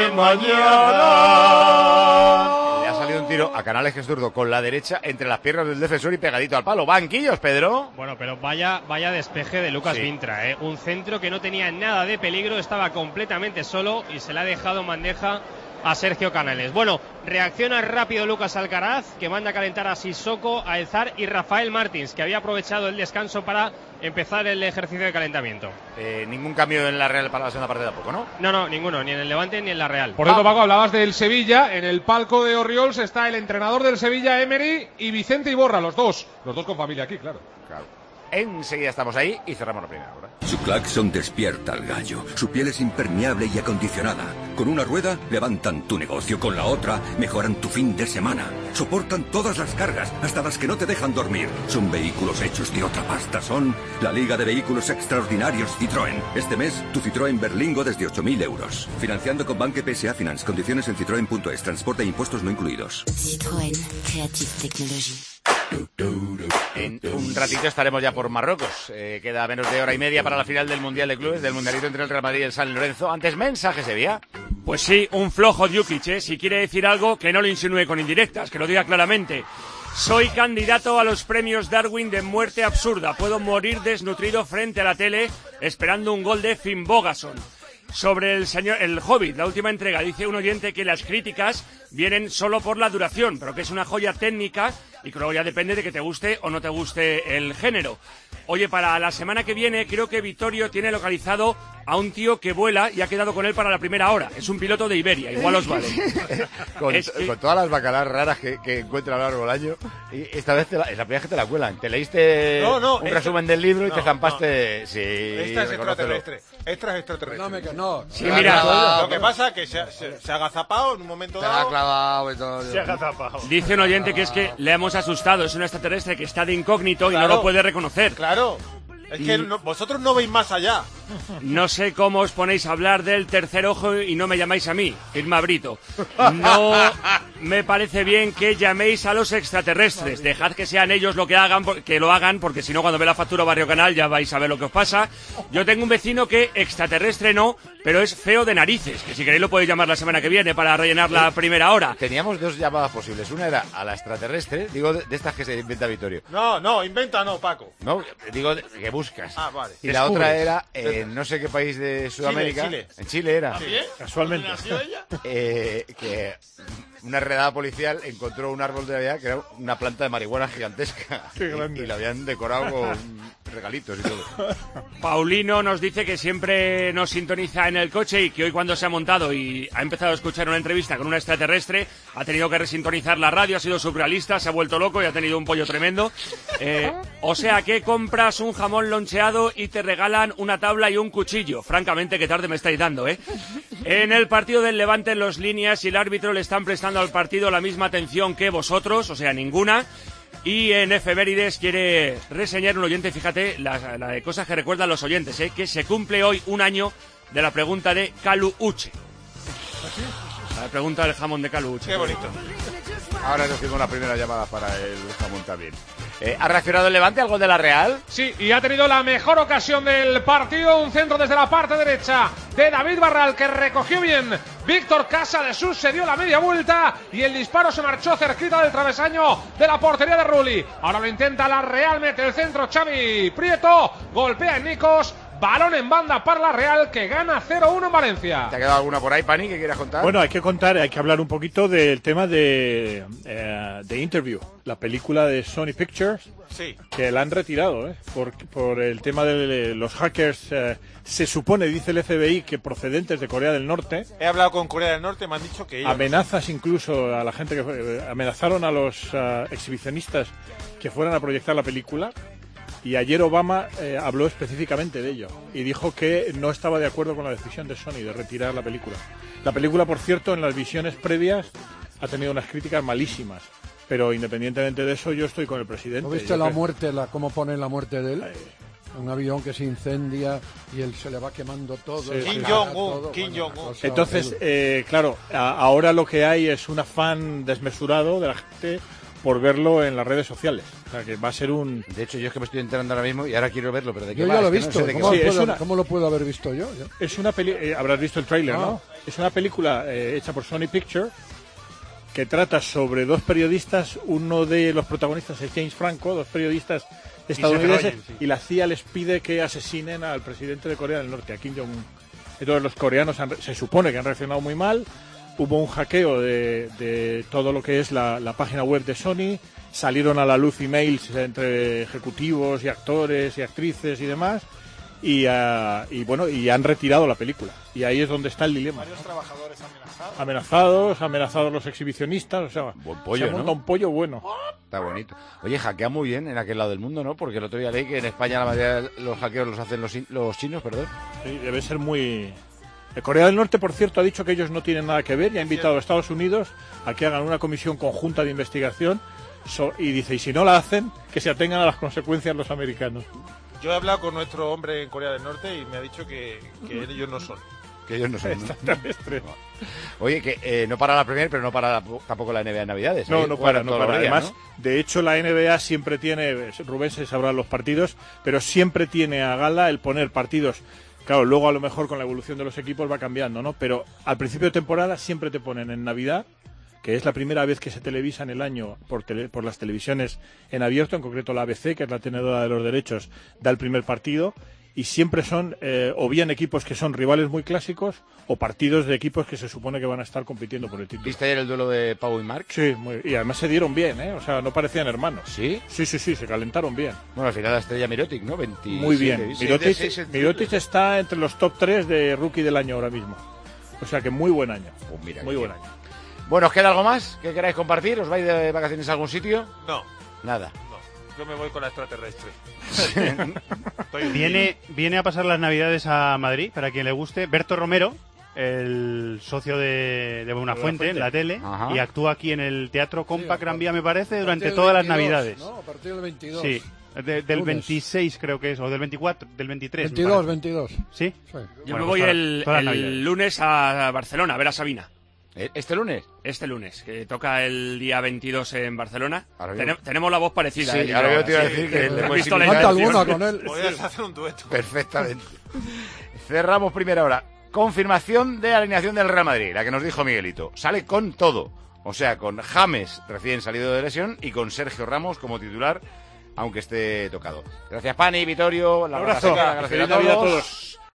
ha salido un tiro a Canales, que es zurdo, con la derecha entre las piernas del defensor y pegadito al palo. Banquillos, Pedro. Bueno, pero vaya despeje de Lucas Vintra, ¿eh? Un centro que no tenía nada de peligro, estaba completamente solo y se le ha dejado en bandeja a Sergio Canales. Bueno, reacciona rápido Lucas Alcaraz, que manda a calentar a Sissoko, a Elzar y Rafael Martins, que había aprovechado el descanso para empezar el ejercicio de calentamiento. Ningún cambio en la Real para la segunda parte tampoco, ¿no? No, ninguno, ni en el Levante ni en la Real. Por cierto, Paco, hablabas del Sevilla. En el palco de Orriols está el entrenador del Sevilla, Emery, y Vicente Iborra, los dos con familia aquí, claro. Enseguida estamos ahí y cerramos la primera hora. Su claxon despierta al gallo. Su piel es impermeable y acondicionada. Con una rueda levantan tu negocio, con la otra mejoran tu fin de semana. Soportan todas las cargas, hasta las que no te dejan dormir. Son vehículos hechos de otra pasta. Son la Liga de Vehículos Extraordinarios Citroën. Este mes, tu Citroën Berlingo desde 8.000 euros. Financiando con Banque PSA Finance. Condiciones en citroen.es. Transporte e impuestos no incluidos. Citroën. Creative Technology. En un ratito estaremos ya por Marruecos. Queda menos de hora y media para la final del Mundial de Clubes, del Mundialito entre el Real Madrid y el San Lorenzo. Antes, mensaje, Sevilla. Pues sí, un flojo Djukic, ¿eh? Si quiere decir algo, que no lo insinúe con indirectas, que lo diga claramente. Soy candidato a los premios Darwin de muerte absurda. Puedo morir desnutrido frente a la tele esperando un gol de Finn Bogason. Sobre el Hobbit, la última entrega, dice un oyente que las críticas vienen solo por la duración, pero que es una joya técnica y que luego ya depende de que te guste o no te guste el género. Oye, para la semana que viene creo que Vittorio tiene localizado a un tío que vuela y ha quedado con él para la primera hora. Es un piloto de Iberia, igual os vale. Con todas las bacalas raras que encuentra a lo largo del año, y esta vez es la primera vez que te la cuelan. Te leíste un resumen del libro y te zampaste... Sí, esta es extraterrestre. Esta es extraterrestre. No. Sí, mira, lo que pasa es que se ha agazapado en un momento dado. Se ha clavado y todo. Se ha agazapado. Dice un oyente que es que le hemos asustado. Es un extraterrestre que está de incógnito y no lo puede reconocer. Claro. Es que vosotros no veis más allá. No sé cómo os ponéis a hablar del tercer ojo y no me llamáis a mí, Irma Brito. No me parece bien que llaméis a los extraterrestres. Dejad que sean ellos lo que lo hagan, porque si no, cuando ve la factura Barrio Canal ya vais a ver lo que os pasa. Yo tengo un vecino que extraterrestre no, pero es feo de narices, que si queréis lo podéis llamar la semana que viene para rellenar la primera hora. Teníamos dos llamadas posibles. Una era a la extraterrestre, digo, de estas que se inventa Vittorio. No, inventa no, Paco. No, digo, que buscas. Ah, vale. Y la otra era en no sé qué país de Sudamérica. Chile. En Chile era. ¿También? Casualmente. Que una redada policial encontró un árbol de Navidad que era una planta de marihuana gigantesca. Qué grande. Y la habían decorado con regalitos y todo. Paulino nos dice que siempre nos sintoniza en el coche y que hoy cuando se ha montado y ha empezado a escuchar una entrevista con un extraterrestre ha tenido que resintonizar la radio, ha sido surrealista, se ha vuelto loco y ha tenido un pollo tremendo. O sea que compras un jamón loncheado y te regalan una tabla y un cuchillo. Francamente, qué tarde me estáis dando, ¿eh? En el partido del Levante, en los líneas y el árbitro le están prestando al partido la misma atención que vosotros, o sea, ninguna. Y en efemérides quiere reseñar un oyente, fíjate, la de cosas que recuerdan los oyentes, que se cumple hoy un año de la pregunta de Calu Uche. La pregunta del jamón de Calu Uche. Qué bonito. Ahora recibimos la primera llamada para el jamón también. ¿Ha reaccionado el Levante al gol de la Real? Sí, y ha tenido la mejor ocasión del partido. Un centro desde la parte derecha de David Barral, que recogió bien Víctor Casadesús, se dio la media vuelta y el disparo se marchó cerquita del travesaño de la portería de Rulli. Ahora lo intenta la Real, mete el centro Xavi Prieto, golpea en Nikos. Balón en banda para la Real, que gana 0-1 en Valencia. ¿Te ha quedado alguna por ahí, Pani, que quieras contar? Bueno, hay que hablar un poquito del tema de Interview, la película de Sony Pictures, sí, que la han retirado, por el tema de los hackers. Se supone, dice el FBI, que procedentes de Corea del Norte. He hablado con Corea del Norte, me han dicho que ellos... Amenazas incluso a la gente que amenazaron a los exhibicionistas que fueran a proyectar la película. Y ayer Obama habló específicamente de ello y dijo que no estaba de acuerdo con la decisión de Sony de retirar la película. La película, por cierto, en las visiones previas ha tenido unas críticas malísimas, pero independientemente de eso yo estoy con el presidente. ¿No viste la muerte, cómo ponen la muerte de él? Un avión que se incendia y él se le va quemando todo. Sí, Kim Jong-un. Entonces, claro, ahora lo que hay es un afán desmesurado de la gente por verlo en las redes sociales. O sea, que va a ser un... De hecho, yo es que me estoy enterando ahora mismo y ahora quiero verlo, pero ¿de qué yo va? ya lo he Es que visto. no sé de qué ¿Cómo lo puedo haber visto yo? Es una película... habrás visto el tráiler, ¿no? Es una película hecha por Sony Pictures que trata sobre dos periodistas. Uno de los protagonistas es James Franco, dos periodistas estadounidenses, y la CIA les pide que asesinen al presidente de Corea del Norte, a Kim Jong-un. Entonces los coreanos se supone que han reaccionado muy mal. Hubo un hackeo de todo lo que es la página web de Sony. Salieron a la luz emails entre ejecutivos y actores y actrices y demás. Y han retirado la película. Y ahí es donde está el dilema. Varios trabajadores amenazados los exhibicionistas. O sea, buen pollo, se ha montado ¿no? un pollo bueno. Está bonito. Oye, hackea muy bien en aquel lado del mundo, ¿no? Porque el otro día leí que en España la mayoría de los hackeos los hacen los chinos, perdón. Sí, debe ser muy... Corea del Norte, por cierto, ha dicho que ellos no tienen nada que ver y ha invitado a Estados Unidos a que hagan una comisión conjunta de investigación y dice, y si no la hacen, que se atengan a las consecuencias los americanos. Yo he hablado con nuestro hombre en Corea del Norte y me ha dicho que ellos no son. Que ellos no son. Oye, que no para la Premier, pero no para tampoco la NBA en Navidades. No para. Además, ¿no? De hecho, la NBA siempre tiene, Rubén se sabrá los partidos, pero siempre tiene a gala el poner partidos. Claro, luego a lo mejor con la evolución de los equipos va cambiando, ¿no? Pero al principio de temporada siempre te ponen en Navidad, que es la primera vez que se televisa en el año por las televisiones en abierto, en concreto la ABC, que es la tenedora de los derechos, da el primer partido, y siempre son o bien equipos que son rivales muy clásicos o partidos de equipos que se supone que van a estar compitiendo por el título. ¿Viste ayer el duelo de Pau y Marc? Sí, y además se dieron bien, ¿eh? O sea, no parecían hermanos. ¿Sí? Sí, se calentaron bien. Bueno, al final la estrella Mirotic, ¿no? 27, muy bien. Mirotic está entre los top 3 de rookie del año ahora mismo. O sea que muy buen año. Muy buen año. Bueno, ¿os queda algo más que queráis compartir? ¿Os vais de vacaciones a algún sitio? No. Nada. Yo me voy con la extraterrestre. Viene a pasar las Navidades a Madrid, para quien le guste, Berto Romero, el socio de Buenafuente en la tele. Ajá. Y actúa aquí en el Teatro Compact Gran Vía, me parece, durante todas las Navidades. ¿No? A partir del 22. Sí, del 26 creo que es, o del 24, del 23. 22. ¿Sí? Yo me voy el lunes a Barcelona a ver a Sabina. ¿Este lunes? Este lunes, que toca el día 22 en Barcelona. Tenemos la voz parecida. Sí, ahora yo te iba a decir que le visto alguna con él. Podrías hacer un dueto. Perfectamente. Cerramos primera hora. Confirmación de alineación del Real Madrid, la que nos dijo Miguelito. Sale con todo. O sea, con James recién salido de lesión y con Sergio Ramos como titular, aunque esté tocado. Gracias, Pani, Vittorio. Un abrazo. Gracias a todos.